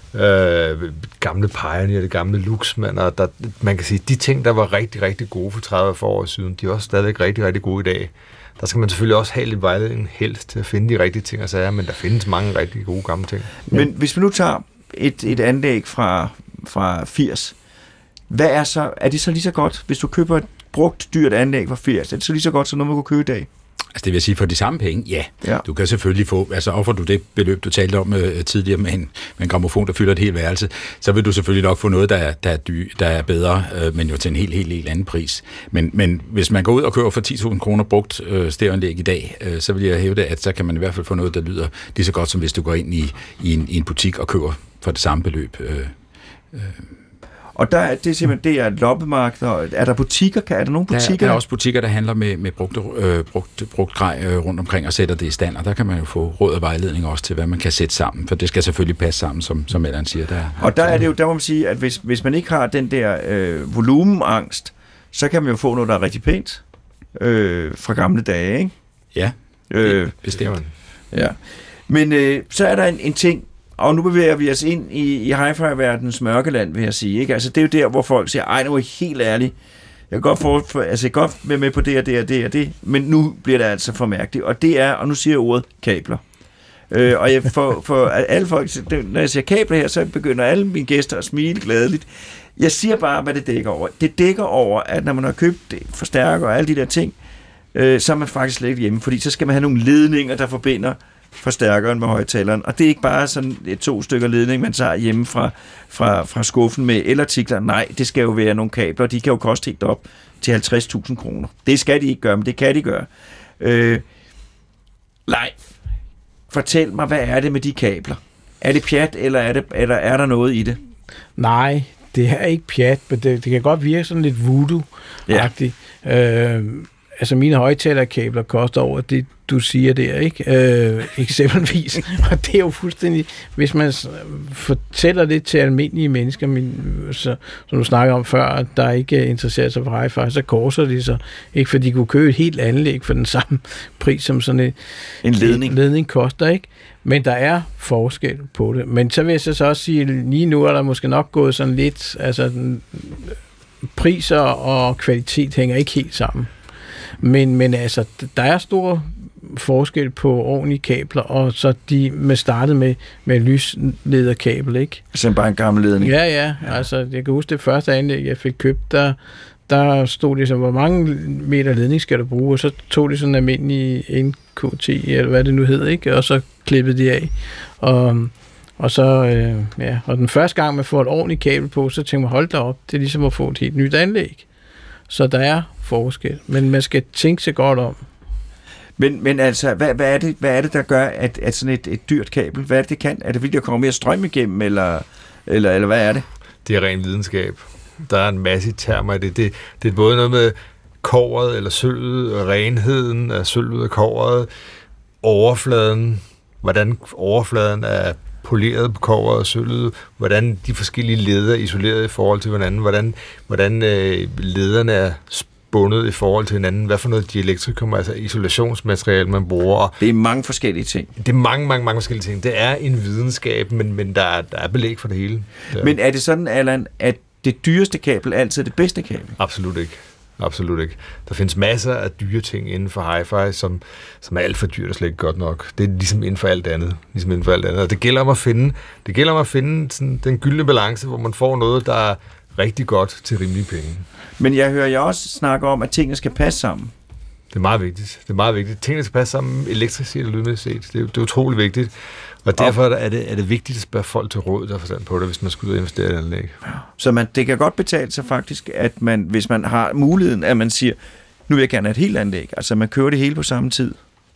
Øh, gamle Pioneer, det gamle Luxman, og der, man kan sige, de ting, der var rigtig, rigtig gode for tredive år siden, de er også stadigvæk rigtig, rigtig gode i dag. Der skal man selvfølgelig også have lidt vejledning helst til at finde de rigtige ting og sager, men der findes mange rigtig gode gamle ting. Men hvis vi nu tager et, et anlæg fra, fra firs, hvad er så, er det så lige så godt, hvis du køber et brugt dyrt anlæg fra firs, er det så lige så godt, som noget man kunne købe i dag? Altså det vil sige, for de samme penge, ja. ja. Du kan selvfølgelig få, altså offer du det beløb, du talte om øh, tidligere med en, med en grammofon, der fylder et helt værelse, så vil du selvfølgelig nok få noget, der er, der er, dy, der er bedre, øh, men jo til en helt, helt, helt anden pris. Men, men hvis man går ud og køber for ti tusind kroner brugt øh, stereoanlæg i dag, øh, så vil jeg hævde, at så kan man i hvert fald få noget, der lyder lige så godt, som hvis du går ind i, i, en, i en butik og køber for det samme beløb. Øh, øh. Og der er det simpelthen, det er et loppemarked. Er der butikker? Er der nogle butikker? Der, der er også butikker, der handler med, med brugte, øh, brugt, brugt grej øh, rundt omkring og sætter det i stand, og der kan man jo få råd og vejledning også til, hvad man kan sætte sammen, for det skal selvfølgelig passe sammen, som, som Allan siger. Der, og der er det jo, der må man sige, at hvis, hvis man ikke har den der øh, volumenangst, så kan man jo få noget, der er rigtig pænt øh, fra gamle dage, ikke? Ja, øh, bestemt. Ja. Men øh, så er der en, en ting, og nu bevæger vi os ind i, i hi-fi-verdens mørkeland, vil jeg sige. Ikke? Altså, det er jo der, hvor folk siger, ej, nu er jeg helt ærlig. Jeg kan godt, for, for, altså, jeg kan godt være med på det og det og det og det, men nu bliver det altså for mærkeligt. Og det er, og nu siger jeg ordet, kabler. Øh, og jeg, for, for alle folk, når jeg siger kabler her, så begynder alle mine gæster at smile glædeligt. Jeg siger bare, hvad det dækker over. Det dækker over, at når man har købt forstærker og alle de der ting, øh, så er man faktisk slet ikke hjemme, fordi så skal man have nogle ledninger, der forbinder forstærkeren med højtaleren, og det er ikke bare sådan et to stykker ledning, man tager hjemme fra, fra, fra skuffen med elartikler. Nej, det skal jo være nogle kabler, de kan jo koste helt op til halvtreds tusind kroner. Det skal de ikke gøre, men det kan de gøre. Øh, nej, fortæl mig, hvad er det med de kabler? Er det pjat, eller er, det, eller er der noget i det? Nej, det er ikke pjat, men det, det kan godt virke sådan lidt voodoo-agtigt. Ja. Øh, altså mine højtalerkabler koster over det, du siger der, ikke? Øh, eksempelvis. Og det er jo fuldstændig, hvis man fortæller det til almindelige mennesker, min, så, som du snakker om før, at der ikke interesserer sig for hi-fi, så korser de sig. Ikke fordi de kunne købe et helt anlæg for den samme pris, som sådan et, en ledning. En ledning koster, ikke? Men der er forskel på det. Men så vil jeg så også sige, lige nu er der måske nok gået sådan lidt, altså priser og kvalitet hænger ikke helt sammen. Men, men altså, der er stor forskel på ordentlige kabler, og så de med startet med, med lyslederkabel, ikke? Så bare en gammel ledning? Ja, ja, ja. Altså, jeg kan huske det første anlæg, jeg fik købt, der, der stod det så, hvor mange meter ledning skal du bruge, og så tog de sådan en almindelig N K T, eller hvad det nu hedder, ikke? Og så klippede de af. Og, og så, øh, ja, og den første gang, man får et ordentligt kabel på, så tænker man, hold da op, det er ligesom at få et helt nyt anlæg. Så der er forskel, men man skal tænke sig godt om. Men, men altså, hvad, hvad, er det, hvad er det, der gør, at, at sådan et, et dyrt kabel, hvad er det, det kan? Er det fordi, der kommer mere strøm igennem, eller, eller, eller hvad er det? Det er ren videnskab. Der er en masse termer i det. Det, det er både noget med kobberet eller sølvet, renheden af sølvet og kobberet, overfladen, hvordan overfladen er poleret på kobberet og sølvet, hvordan de forskellige leder er isoleret i forhold til hinanden, hvordan, hvordan øh, lederne er bundet i forhold til hinanden. Hvad for noget dielektrikum, altså isolationsmateriale, man bruger. Det er mange forskellige ting. Det er mange, mange, mange forskellige ting. Det er en videnskab, men, men der, er, der er belæg for det hele. Ja. Men er det sådan, Allan, at det dyreste kabel altid er det bedste kabel? Absolut ikke. Absolut ikke. Der findes masser af dyre ting inden for hi-fi, som, som er alt for dyrt og slet ikke godt nok. Det er ligesom inden for alt andet. Ligesom inden for alt andet. Og det gælder om at finde, det gælder om at finde sådan, den gyldne balance, hvor man får noget, der er rigtig godt til rimelige penge. Men jeg hører jer også snakke om, at tingene skal passe sammen. Det er meget vigtigt. Det er meget vigtigt. Tingene skal passe sammen elektrisk set og lydmæssigt set. Det er, det er utrolig vigtigt. Og derfor er det, er det vigtigt at spørge folk til råd, der har forstand på det, hvis man skal ud og investere i et anlæg. Så man, det kan godt betale sig faktisk, at man, hvis man har muligheden, at man siger, nu vil jeg gerne have et helt anlæg. Altså man kører det hele på samme tid.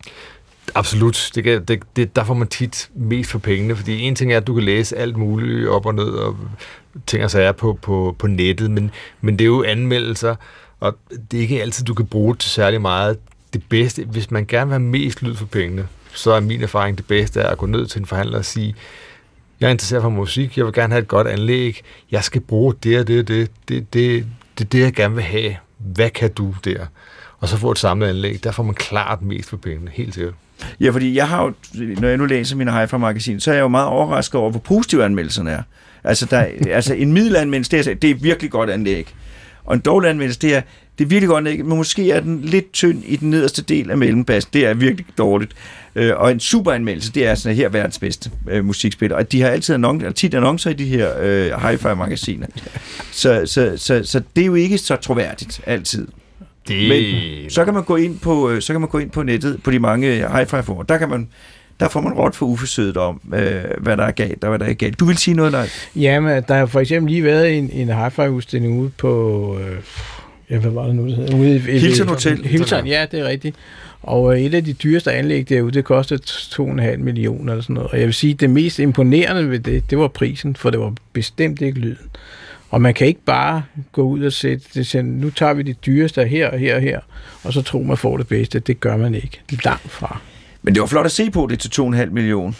Absolut. Det kan, det, det, der får man tit mest for pengene, fordi en ting er, at du kan læse alt muligt op og ned, og ting og sager på, på, på nettet, men, men det er jo anmeldelser, og det er ikke altid, du kan bruge det til særlig meget. Det bedste, hvis man gerne vil have mest lyd for pengene, så er min erfaring det bedste er at gå ned til en forhandler og sige, jeg er interesseret for musik, jeg vil gerne have et godt anlæg, jeg skal bruge det og det og det, det, det, det, det jeg gerne vil have. Hvad kan du der? Og så få et samlet anlæg, der får man klart mest for pengene, helt sikkert. Ja, fordi jeg har jo, når jeg nu læser mine hi-fi-magasin, så er jeg jo meget overrasket over, hvor positive anmeldelserne er. Altså, der, altså en middelanmeldelse, det er, det er virkelig godt anlæg. Og en dårlig anmeldelse, det er, det er virkelig godt anlæg, men måske er den lidt tynd i den nederste del af mellembassen. Det er virkelig dårligt. Og en super anmeldelse, det er sådan her verdens bedste øh, musikspiller. Og de har altid annoncer, tit annoncer i de her øh, hi-fi-magasiner. Så, så, så, så det er jo ikke så troværdigt altid. Det... Men så kan man gå ind på så kan man gå ind på nettet på de mange hi-fi forer. Der kan man der får man råd for uforsøget om øh, hvad der er galt og hvad der er galt. Du vil sige noget, Leif? Jamen, der har for eksempel lige været en, en hi-fi udstilling ude på øh, ja, hvad var det nu det hedder? Ude i Hilton Hotel. Hilton, ja, det er rigtigt. Og øh, et af de dyreste anlæg derude, det kostede to komma fem millioner eller sådan noget. Og jeg vil sige, det mest imponerende ved det, det var prisen, for det var bestemt ikke lyden. Og man kan ikke bare gå ud og sætte det, sige, nu tager vi det dyreste her og her og her, og så tror man får det bedste. Det gør man ikke. Langt fra. Men det var flot at se på det til to komma fem millioner.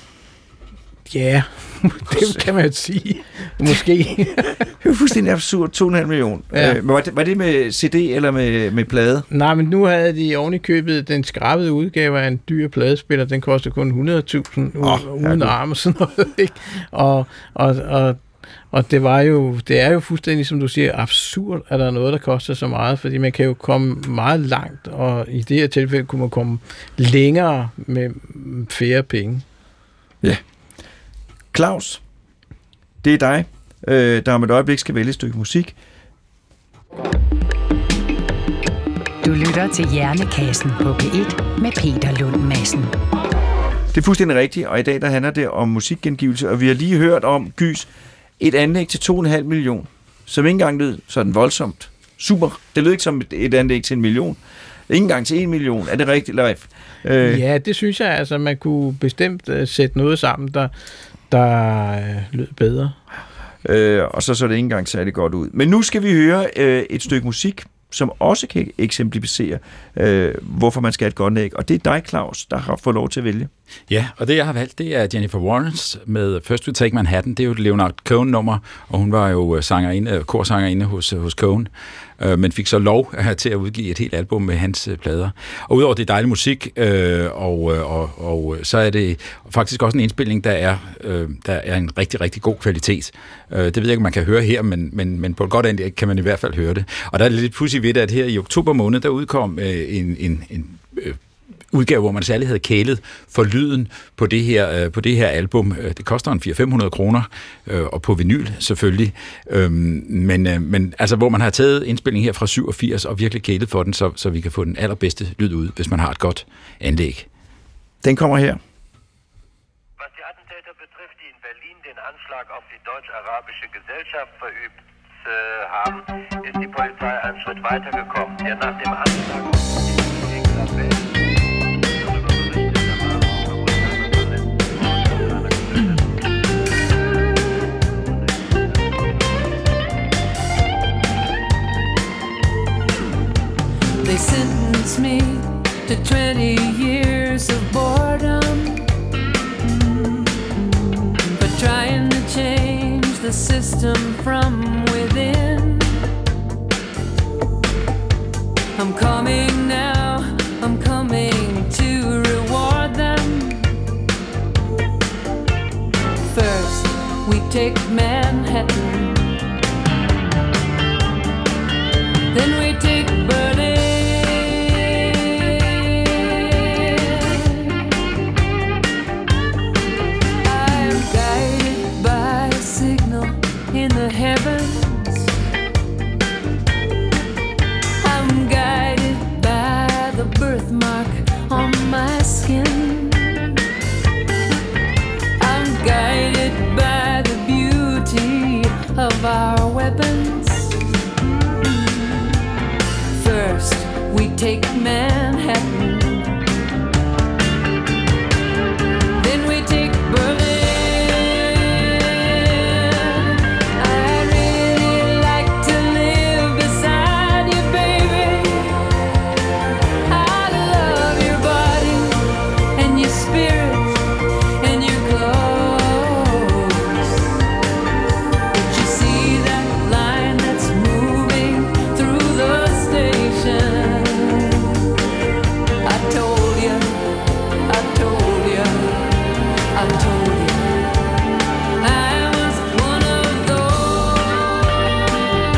Ja, det kan man jo sige. Måske. Det var fuldstændig absurd, to komma fem millioner. Ja. Øh, var, det, var det med C D eller med, med plade? Nej, men nu havde de oven i købet den skrabede udgave af en dyr pladespiller. Den kostede kun hundrede tusind oh, uden arm og sådan noget. Ikke? Og, og, og Og det var jo, det er jo fuldstændig, som du siger, absurd, at der er noget, der koster så meget, fordi man kan jo komme meget langt, og i det her tilfælde kunne man komme længere med færre penge. Ja. Claus, det er dig, der om et øjeblik skal vælge et stykke musik. Du lytter til Hjernekassen på P et med Peter Lund Madsen. Det er fuldstændig rigtigt, og i dag der handler det om musikgengivelse, og vi har lige hørt om, Gys, et anlæg til to komma fem millioner, som ikke engang lød sådan voldsomt. Super. Det lød ikke som et anlæg til en million. Ikke engang til en million. Er det rigtigt, Leif? Øh. Ja, det synes jeg. Altså, man kunne bestemt uh, sætte noget sammen, der, der uh, lød bedre. Øh, og så så det ikke engang særlig godt ud. Men nu skal vi høre øh, et stykke musik, som også kan eksemplificere, øh, hvorfor man skal have et godt anlæg. Og det er dig, Claus, der har fået lov til at vælge. Ja, og det jeg har valgt, det er Jennifer Warnes med First We Take Manhattan. Det er jo et Leonard Cohen-nummer, og hun var jo sangerinde, korsangerinde hos, hos Cohen, øh, men fik så lov øh, til at udgive et helt album med hans øh, plader. Og udover det dejlige musik, øh, og, og, og så er det faktisk også en indspilning, der er, øh, der er en rigtig, rigtig god kvalitet. Øh, det ved jeg ikke, om man kan høre her, men, men, men på et godt anlæg kan man i hvert fald høre det. Og der er lidt pudsigt ved det, at her i oktober måned, der udkom øh, en, en, en øh, udgave, hvor man særlig havde kælet for lyden på det her, øh, på det her album. Det koster en fire til fem hundrede kroner, øh, og på vinyl selvfølgelig. Øhm, men, øh, men altså, hvor man har taget indspilling her fra syvogfirs og virkelig kælet for den, så, så vi kan få den allerbedste lyd ud, hvis man har et godt anlæg. Den kommer her. Was die Attentäter betrifft, die in Berlin den Anschlag auf die deutsch-arabische Gesellschaft verübt äh, haben, ist die Polizei einen Schritt weitergekommen. Der nach dem Anschlag auf die They sentenced me to twenty years of boredom for trying to change the system from within. I'm coming now, I'm coming to reward them. First, we take Manhattan. Then we take Berlin. I'm guided by a signal in the heavens. I'm guided by the birthmark on my skin. I'm guided by the beauty of our weapons. First, we take Manhattan. Then we take Berlin. I'd really like to live beside you, baby. I love your body and your spirit and your clothes. But you see that line that's moving through the station? I told you, I told you, I told you I was one of those.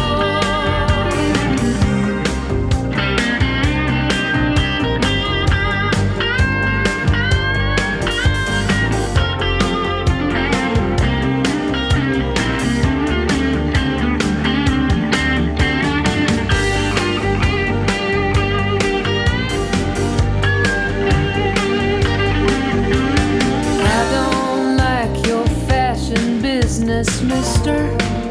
I don't like your fashion business, mister.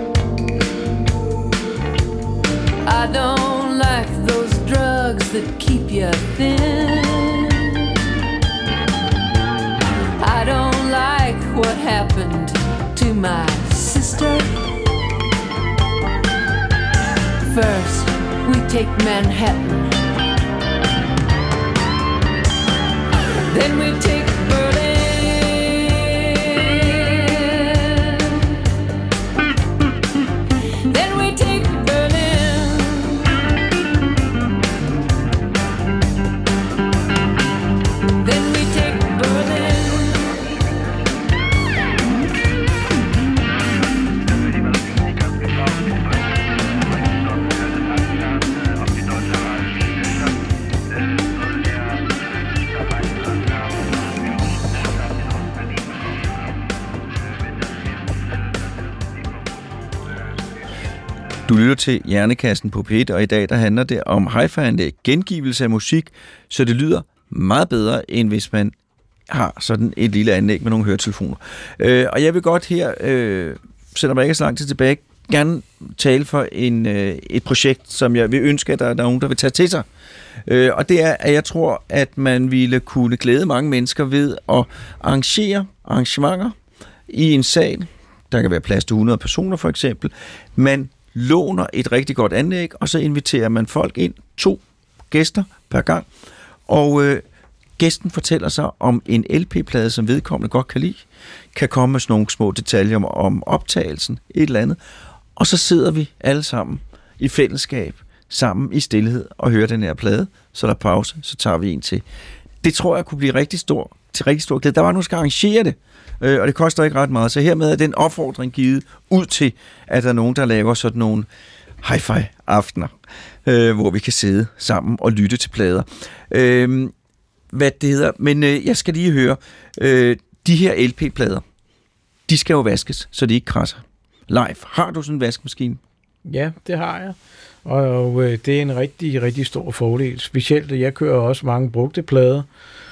I don't like those drugs that keep you thin. I don't like what happened to my sister. First, we take Manhattan. Then we take Berlin. Then we take Berlin. Then we take Berlin. Auf die Deutsche Arabische Gesellschaft soll er Du lytter til Hjernekassen på P et, og i dag der handler det om hi-fi-anlæg, gengivelse af musik, så det lyder meget bedre, end hvis man har sådan et lille anlæg med nogle høretelefoner. Øh, og jeg vil godt her, øh, selvom jeg ikke er så lang tid tilbage, gerne tale for en, øh, et projekt, som jeg vil ønske, at der er nogen, der vil tage til sig. Øh, og det er, at jeg tror, at man ville kunne glæde mange mennesker ved at arrangere arrangementer i en sal. Der kan være plads til hundrede personer for eksempel. Man låner et rigtig godt anlæg, og så inviterer man folk ind, to gæster per gang, og øh, gæsten fortæller sig om en L P-plade, som vedkommende godt kan lide, kan komme med sådan nogle små detaljer om, om optagelsen, et eller andet, og så sidder vi alle sammen i fællesskab, sammen i stilhed, og hører den her plade, så der er pause, så tager vi en til. Det tror jeg kunne blive rigtig stor, til rigtig stor glæde. Der var nogen, der skal arrangere det, og det koster ikke ret meget, så hermed er den opfordring givet ud til, at der er nogen, der laver sådan nogle hi-fi-aftener, øh, hvor vi kan sidde sammen og lytte til plader. Øh, hvad det hedder, men øh, jeg skal lige høre, øh, de her L P-plader, de skal jo vaskes, så de ikke krasser. Live, har du sådan en vaskemaskine? Ja, det har jeg, og, og øh, det er en rigtig, rigtig stor fordel. Specielt, jeg kører også mange brugte plader.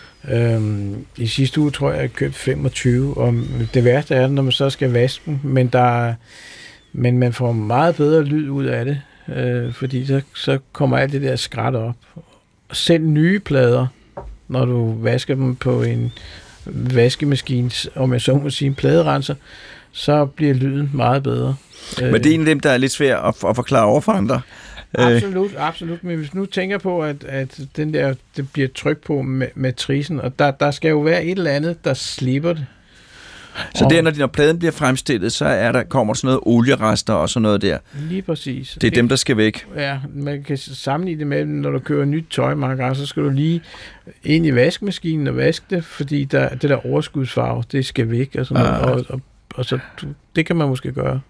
Øhm, I sidste uge tror jeg, jeg købte femogtyve, og det værste er, når man så skal vaske dem, men, der, men man får meget bedre lyd ud af det, øh, fordi så, så kommer alt det der skrat op. Selv nye plader, når du vasker dem på en vaskemaskine, om jeg så må sige en pladerenser, så bliver lyden meget bedre. Men det er en af dem, der er lidt svært at, at forklare over for andre. Absolut, absolut. Men hvis nu tænker på, at, at den der, det bliver tryk på med matricen, og der, der skal jo være et eller andet, der slipper det. Så Og- der, når, når pladen bliver fremstillet, så er der, kommer der sådan noget olierester og sådan noget der. Lige præcis. Det er dem, der skal væk. Ja, man kan sammenligne det med, når du køber nyt tøj mange gange, så skal du lige ind i vaskemaskinen og vaske det, fordi der, det der overskudsfarve, det skal væk og sådan noget. Ah. Og, og, og så, det kan man måske gøre.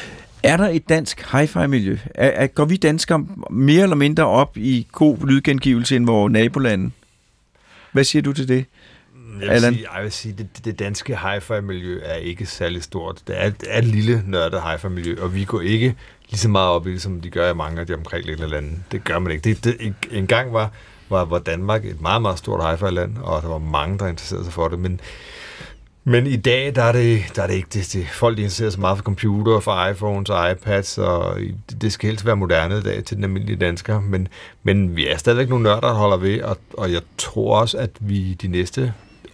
Er der et dansk hi-fi-miljø? Er, er, går vi danskere mere eller mindre op i god lydgengivelse end vores nabolande? Hvad siger du til det? Jeg vil Allan? sige, jeg vil sige det, det danske hi-fi-miljø er ikke særlig stort. Det er, det er et lille nørdet hi-fi-miljø, og vi går ikke lige så meget op i det, som de gør i mange af de omkringliggende lande. Det gør man ikke. Det, det, en, en gang var, var, var Danmark et meget, meget stort hi-fi-land, og der var mange, der interesserede sig for det, men Men i dag, der er det, der er det ikke det, det. Folk de interesserer sig meget for computer, for iPhones og iPads, og det, det skal helst være moderne i dag til den almindelige dansker. Men, men vi er stadigvæk nogle nørder, der holder ved, og, og jeg tror også, at vi de næste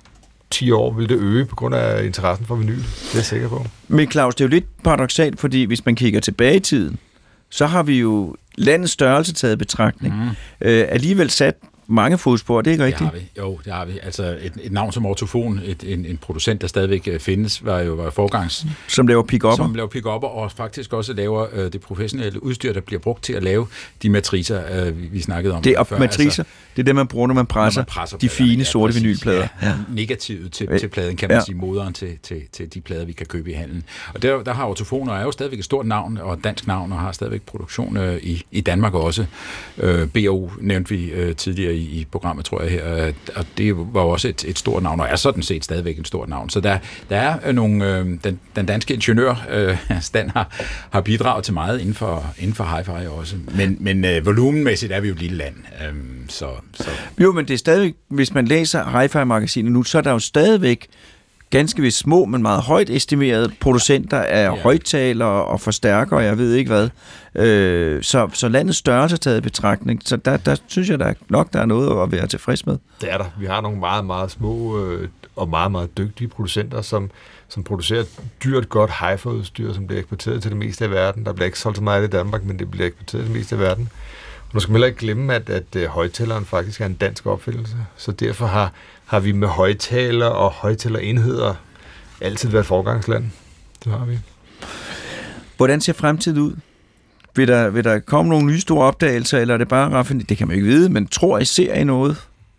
ti år vil det øge på grund af interessen for vinyl. Det er jeg sikker på. Men Claus, det er jo lidt paradoksalt, fordi hvis man kigger tilbage i tiden, så har vi jo landets størrelse taget i betragtning. Mm. Øh, alligevel sat mange fodspor, det er ikke Det rigtigt? har vi. Jo, det har vi. Altså et, et navn som Ortofon, et, en, en producent, der stadigvæk øh, findes, var jo var forgangs, Som laver pick-upper? som laver pick-upper, og faktisk også laver øh, det professionelle udstyr, der bliver brugt til at lave de matricer, øh, vi, vi snakkede om Det er før. matricer. Altså, det er det, man bruger, når man presser, når man presser de pladerne. fine sorte præcis. vinylplader. Ja, negativet til, Ja. til pladen, kan man Ja. sige, moderen til, til, til de plader, vi kan købe i handlen. Og der, der har Ortofon, og er jo stadigvæk et stort navn, og et dansk navn, og har stadigvæk produktion øh, i, i Danmark også. Øh, B O nævnte vi øh, tidligere i, i programmet, tror jeg her, øh, og det var jo også et, et stort navn, og er sådan set stadigvæk et stort navn. Så der, der er øh, nogle, øh, den, den danske ingeniør øh, stand har, har bidraget til meget inden for, inden for hi-fi også. Men, men øh, volumenmæssigt er vi jo et lille land, øh, så, så Jo, men det er stadigvæk, hvis man læser hi-fi-magasinet nu, så er der jo stadigvæk ganske vist små, men meget højt estimerede producenter af Ja. højttalere og forstærkere, og jeg ved ikke hvad. Øh, så, så landets størrelse er taget i betragtning, så der, der synes jeg der nok, der er noget at være tilfreds med. Det er der. Vi har nogle meget, meget små øh, og meget, meget dygtige producenter, som, som producerer dyrt, godt hi-fi-udstyr, som bliver eksporteret til det meste af verden. Der bliver ikke solgt så meget i Danmark, men det bliver eksporteret til det meste af verden. Og nu skal man heller ikke glemme, at, at uh, højtaleren faktisk er en dansk opfindelse. Så derfor har, har vi med højtaler og højtalerenheder altid været et forgangsland. Det har vi. Hvordan ser fremtiden ud? Vil der, vil der komme nogle nye store opdagelser, eller er det bare raffineret? Det kan man ikke vide, men tror I, ser I noget?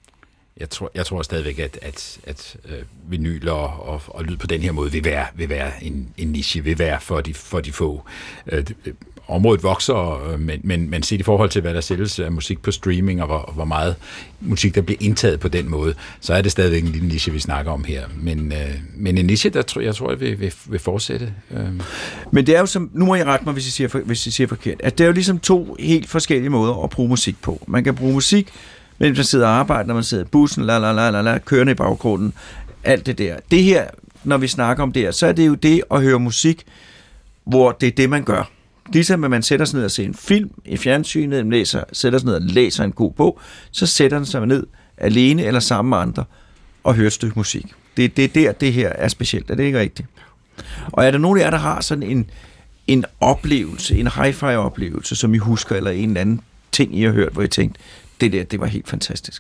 Jeg tror, jeg tror stadigvæk, at, at, at øh, vinyl og, og, og lyd på den her måde vil være, vil være en, en niche, vil være for de, for de få. Øh, det, området vokser, øh, men, men, men set i forhold til, hvad der sælges af musik på streaming, og hvor, og hvor meget musik, der bliver indtaget på den måde, så er det stadigvæk en lille niche, vi snakker om her. Men, øh, men en niche, der tror jeg, tror jeg vil, vil, vil fortsætte. Øh. Men det er jo som, nu må I rette mig, hvis I siger, for, hvis I siger forkert, at det er jo ligesom to helt forskellige måder at bruge musik på. Man kan bruge musik, mens man sidder og arbejder, når man sidder i bussen, la la la la la, kørende i baggrunden, alt det der. Det her, når vi snakker om det her, så er det jo det at høre musik, hvor det er det, man gør. Ligesom at man sætter sig ned og ser en film i fjernsynet, man læser, sætter sig ned og læser en god bog, så sætter man sig ned alene eller sammen med andre og hører et stykke musik. Det, det er der, det her er specielt. Er det ikke rigtigt? Og er der nogen af jer, der har sådan en, en oplevelse, en hi-fi-oplevelse, som I husker, eller en eller anden ting, I har hørt, hvor I tænkte, det der, det var helt fantastisk?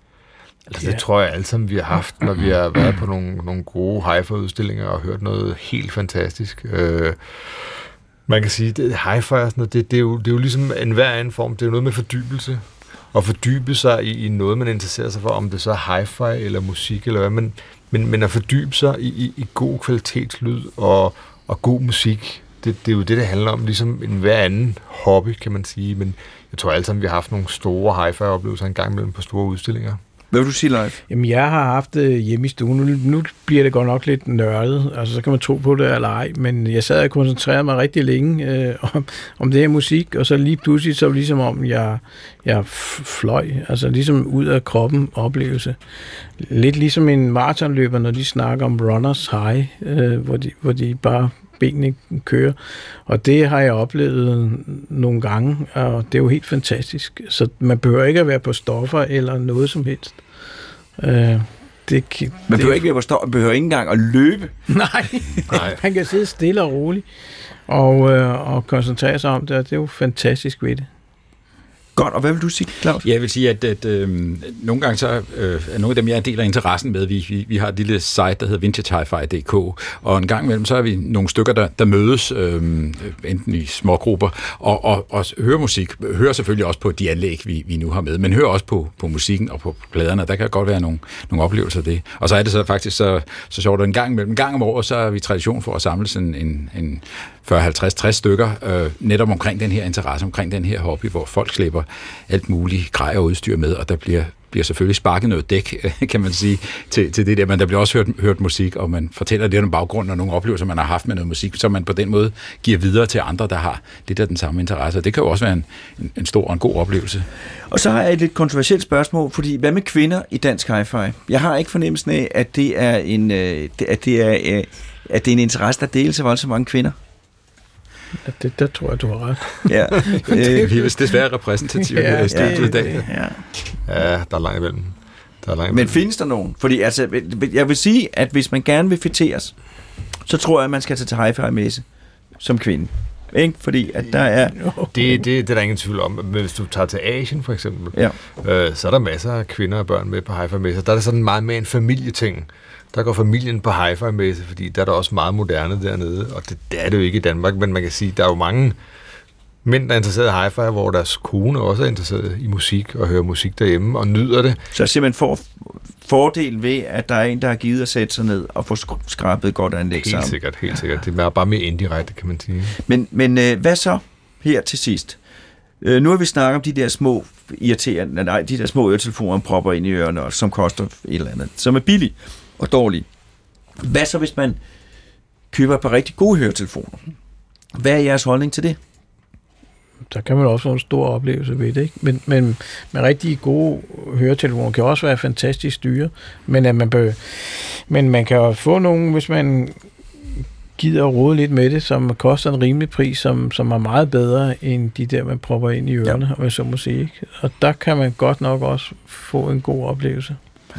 Altså, det tror jeg alle sammen, vi har haft, når vi har været på nogle, nogle gode hi-fi-udstillinger og hørt noget helt fantastisk. Øh, man kan sige, at hi-fi og sådan noget, det, det, er jo, det er jo ligesom en hver anden form. Det er jo noget med fordybelse. Og fordybe sig i, i noget, man interesserer sig for, om det så er hi-fi eller musik eller hvad. Men, men, men at fordybe sig i, i, i god kvalitetslyd og, og god musik, det, det er jo det, det handler om. Ligesom en hver anden hobby, kan man sige. Men jeg tror alle sammen, vi har haft nogle store hi-fi-oplevelser en gang imellem på store udstillinger. Hvad vil du sige, Leif? Jamen, jeg har haft det hjemme i stuen. Nu, nu bliver det godt nok lidt nørdet. Altså, så kan man tro på det eller ej. Men jeg sad og koncentrerede mig rigtig længe øh, om, om det her musik, og så lige pludselig, så var det ligesom om, jeg, jeg fløj. Altså, ligesom ud af kroppen oplevelse. Lidt ligesom en maratonløber, når de snakker om runners high, øh, hvor, de, hvor de bare benene kører. Og det har jeg oplevet nogle gange, og det er jo helt fantastisk. Så man behøver ikke at være på stoffer eller noget som helst. Øh, det, Man det, behøver ikke være på stå, man behøver ikke engang at løbe. Nej, Nej. han kan sidde stille og roligt og, øh, og koncentrere sig om det, og det er jo fantastisk ved det. Godt, og hvad vil du sige, Claus? Ja, jeg vil sige, at, at øh, nogle gange så øh, er nogle af dem, jeg deler interessen med, vi, vi, vi har et lille site, der hedder vintage hi fi punktum d k, og en gang imellem, så er vi nogle stykker, der, der mødes, øh, enten i små grupper, og, og, og hører musik. Hører selvfølgelig også på de anlæg, vi, vi nu har med, men hører også på, på musikken og på pladerne, der kan godt være nogle, nogle oplevelser af det. Og så er det så faktisk så, så sjovt, at en gang imellem, en gang om året, så er vi tradition for at samles en, en, en fyrre, halvtreds, tres stykker, øh, netop omkring den her interesse, omkring den her hobby, hvor folk slipper alt muligt grej og udstyr med, og der bliver, bliver selvfølgelig sparket noget dæk, kan man sige, til, til det der, men der bliver også hørt, hørt musik, og man fortæller lidt om baggrunden og nogle oplevelser, man har haft med noget musik, så man på den måde giver videre til andre, der har lidt af den samme interesse, og det kan jo også være en, en, en stor og en god oplevelse. Og så har jeg et lidt kontroversielt spørgsmål, fordi hvad med kvinder i dansk hi-fi? Jeg har ikke fornemmelsen af, at det er en, at det er, at det er en interesse, der deles af voldsomt mange kvinder. Ja, det, der tror jeg, du har ret. Ja. øh, vi er vist desværre repræsentative ja, i studiet i dag. Ja. Ja, der er langt imellem. Der er langt imellem. Men findes der nogen? Fordi altså, jeg vil sige, at hvis man gerne vil fæteres, så tror jeg, at man skal tage til hi-fi-messe som kvinde. Ikke? Fordi at der er... Det, det, det er der ingen tvivl om. Men hvis du tager til Asien for eksempel, ja. øh, så er der masser af kvinder og børn med på hi-fi-messer. Der er det sådan meget mere en familieting. Der går familien på hi-fi-messe, fordi der er der også meget moderne dernede, og det, det er det jo ikke i Danmark, men man kan sige, der er jo mange mænd, der er interesseret i hi-fi, hvor deres kone også er interesseret i musik, og hører musik derhjemme, og nyder det. Så simpelthen får fordel ved, at der er en, der har givet at sætte sig ned og få skrabet godt anlæg helt sammen. Helt sikkert, helt sikkert. Det er bare mere indirekte, kan man sige. Men, men øh, hvad så her til sidst? Øh, nu har vi snakket om de der små irriterende, nej, de der små øretelefoner, propper ind i ørerne, som koster et eller andet, som er billige og dårlige. Hvad så, hvis man køber et par rigtig gode høretelefoner? Hvad er jeres holdning til det? Der kan man også få en stor oplevelse ved det, ikke? Men, men, men rigtig gode høretelefoner kan også være fantastisk dyre, men, at man, bør, men man kan jo få nogle, hvis man gider at rode lidt med det, som koster en rimelig pris, som, som er meget bedre end de der, man propper ind i ørerne, ja. Og så må sige, ikke? Og der kan man godt nok også få en god oplevelse.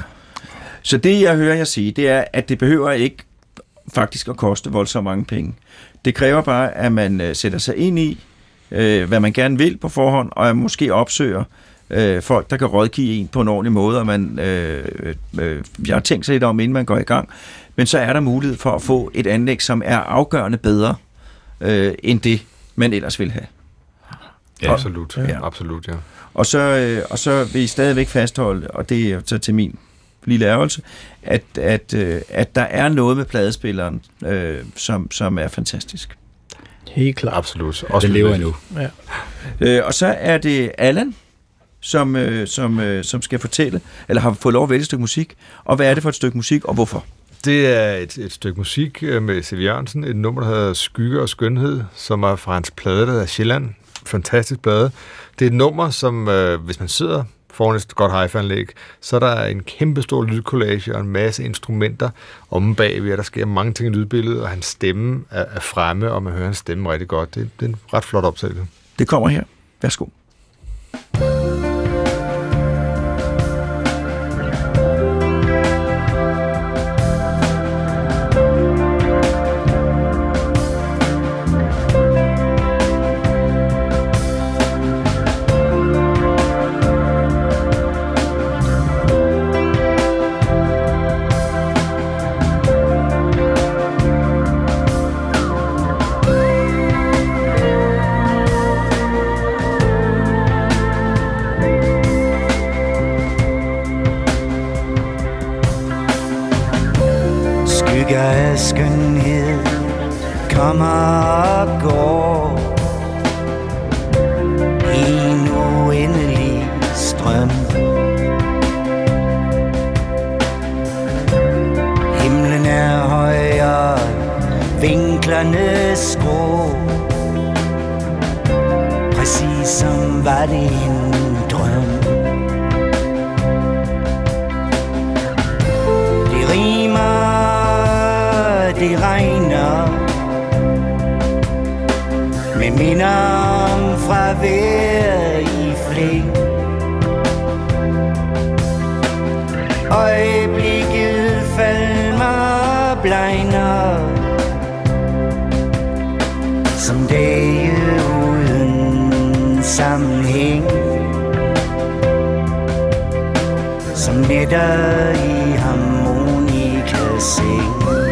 Så det, jeg hører jer sige, det er, at det behøver ikke faktisk at koste voldsomt mange penge. Det kræver bare, at man øh, sætter sig ind i, øh, hvad man gerne vil på forhånd, og måske opsøger øh, folk, der kan rådgive en på en ordentlig måde, og man, øh, øh, jeg har tænkt sig lidt om, inden man går i gang, men så er der mulighed for at få et anlæg, som er afgørende bedre, øh, end det, man ellers vil have. Ja, absolut. Ja. Absolut, ja. Og så, øh, og så vil I stadigvæk fastholde, og det er så til min lille ærgelse, at, at, øh, at der er noget med pladespilleren, øh, som, som er fantastisk. Helt klart. Absolut. Også det lever endnu. Ja. Øh, og så er det Allan, som, øh, som, øh, som skal fortælle, eller har fået lov at vælge et stykke musik, og hvad er det for et stykke musik, og hvorfor? Det er et, et stykke musik med C V Jørgensen, et nummer, der hedder Skygge og Skønhed, som er fra hans plade, der hedder Sjælland. Fantastisk plade. Det er et nummer, som øh, hvis man sidder foran et godt hi-fi-anlæg, så er der en kæmpe stor lydkollage og en masse instrumenter omme bagved, og der sker mange ting i lydbilledet, og hans stemme er, er fremme, og man hører hans stemme rigtig godt. Det, det er en ret flot optagelse. Det kommer her. Værsgo. Skønhed kommer og går i en uendelig strøm. Himlen er højere, vinklerne skrå, præcis som var det en drøm. Det rimer, det regner med minder om fravær i flæng. Øjeblikket falmer blegner som dage uden sammenhæng. midter i harmonikaseng.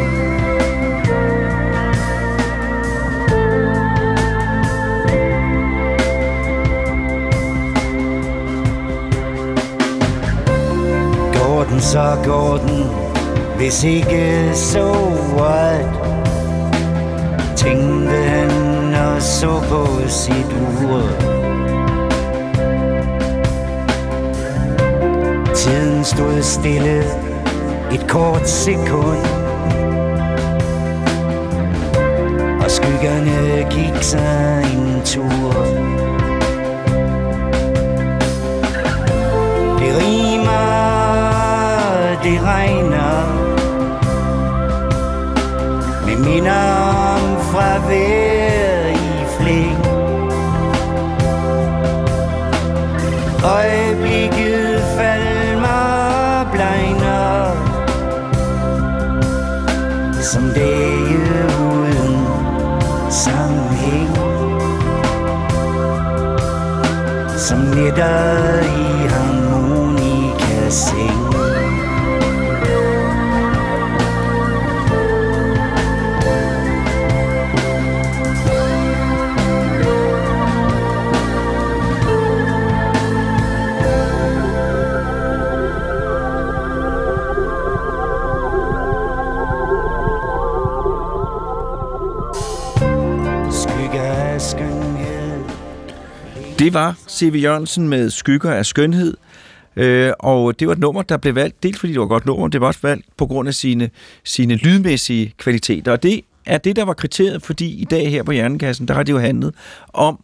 Går den, så går den, hvis ikke så what? Tænkte han og så på sit ur. Tiden stod stille et kort sekund, og skyggerne gik sig en tur. Det rimer, det regner, med minder om fravær i flæng. Øjeblikket faldt mig blegner, som dage uden sammenhæng, som nætter i harmonikaseng. Det var C V Jørgensen med Skygger af skønhed, øh, og det var et nummer, der blev valgt, dels fordi det var et godt nummer, det var også valgt på grund af sine, sine lydmæssige kvaliteter, og det er det, der var kriteriet, fordi i dag her på Hjernekassen, der har det jo handlet om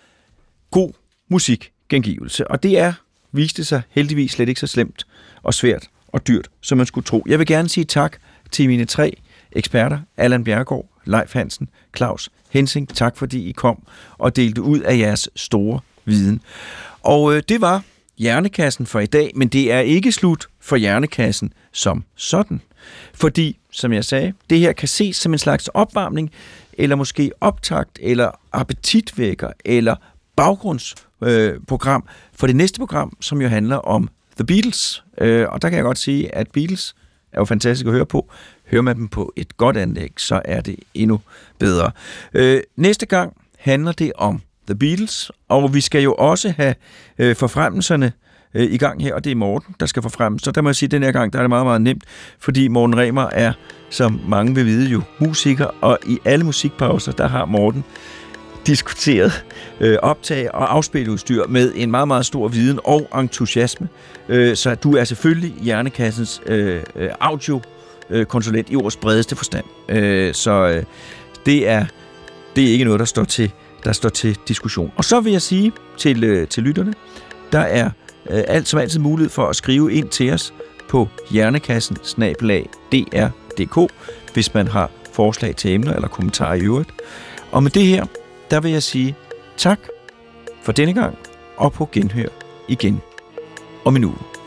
god musikgengivelse, og det er, viste sig heldigvis slet ikke så slemt og svært og dyrt, som man skulle tro. Jeg vil gerne sige tak til mine tre eksperter, Allan Bjerregaard, Leif Hansen, Claus Hensing. Tak fordi I kom og delte ud af jeres store viden. Og øh, det var Hjernekassen for i dag, men det er ikke slut for Hjernekassen som sådan. Fordi, som jeg sagde, det her kan ses som en slags opvarmning, eller måske optakt, eller appetitvækker, eller baggrundsprogram øh, for det næste program, som jo handler om The Beatles. Øh, og der kan jeg godt sige, at Beatles er jo fantastisk at høre på. Hører man dem på et godt anlæg, så er det endnu bedre. Øh, næste gang handler det om The Beatles, og vi skal jo også have øh, forfremmelserne øh, i gang her, og det er Morten, der skal forfremmes. Så der må jeg sige, at den her gang, der er det meget, meget nemt, fordi Morten Remer er, som mange vil vide jo, musiker, og i alle musikpauser, der har Morten diskuteret øh, optag og afspiludstyr med en meget, meget stor viden og entusiasme. Øh, så du er selvfølgelig Hjernekassens øh, audio konsulent i ordets bredeste forstand. Øh, så øh, det er det er ikke noget, der står til der står til diskussion. Og så vil jeg sige til, øh, til lytterne, der er øh, alt som altid mulighed for at skrive ind til os på hjernekassen snabel-a d r punktum d k, hvis man har forslag til emner eller kommentarer i øvrigt. Og med det her, der vil jeg sige tak for denne gang, og på genhør igen om en uge.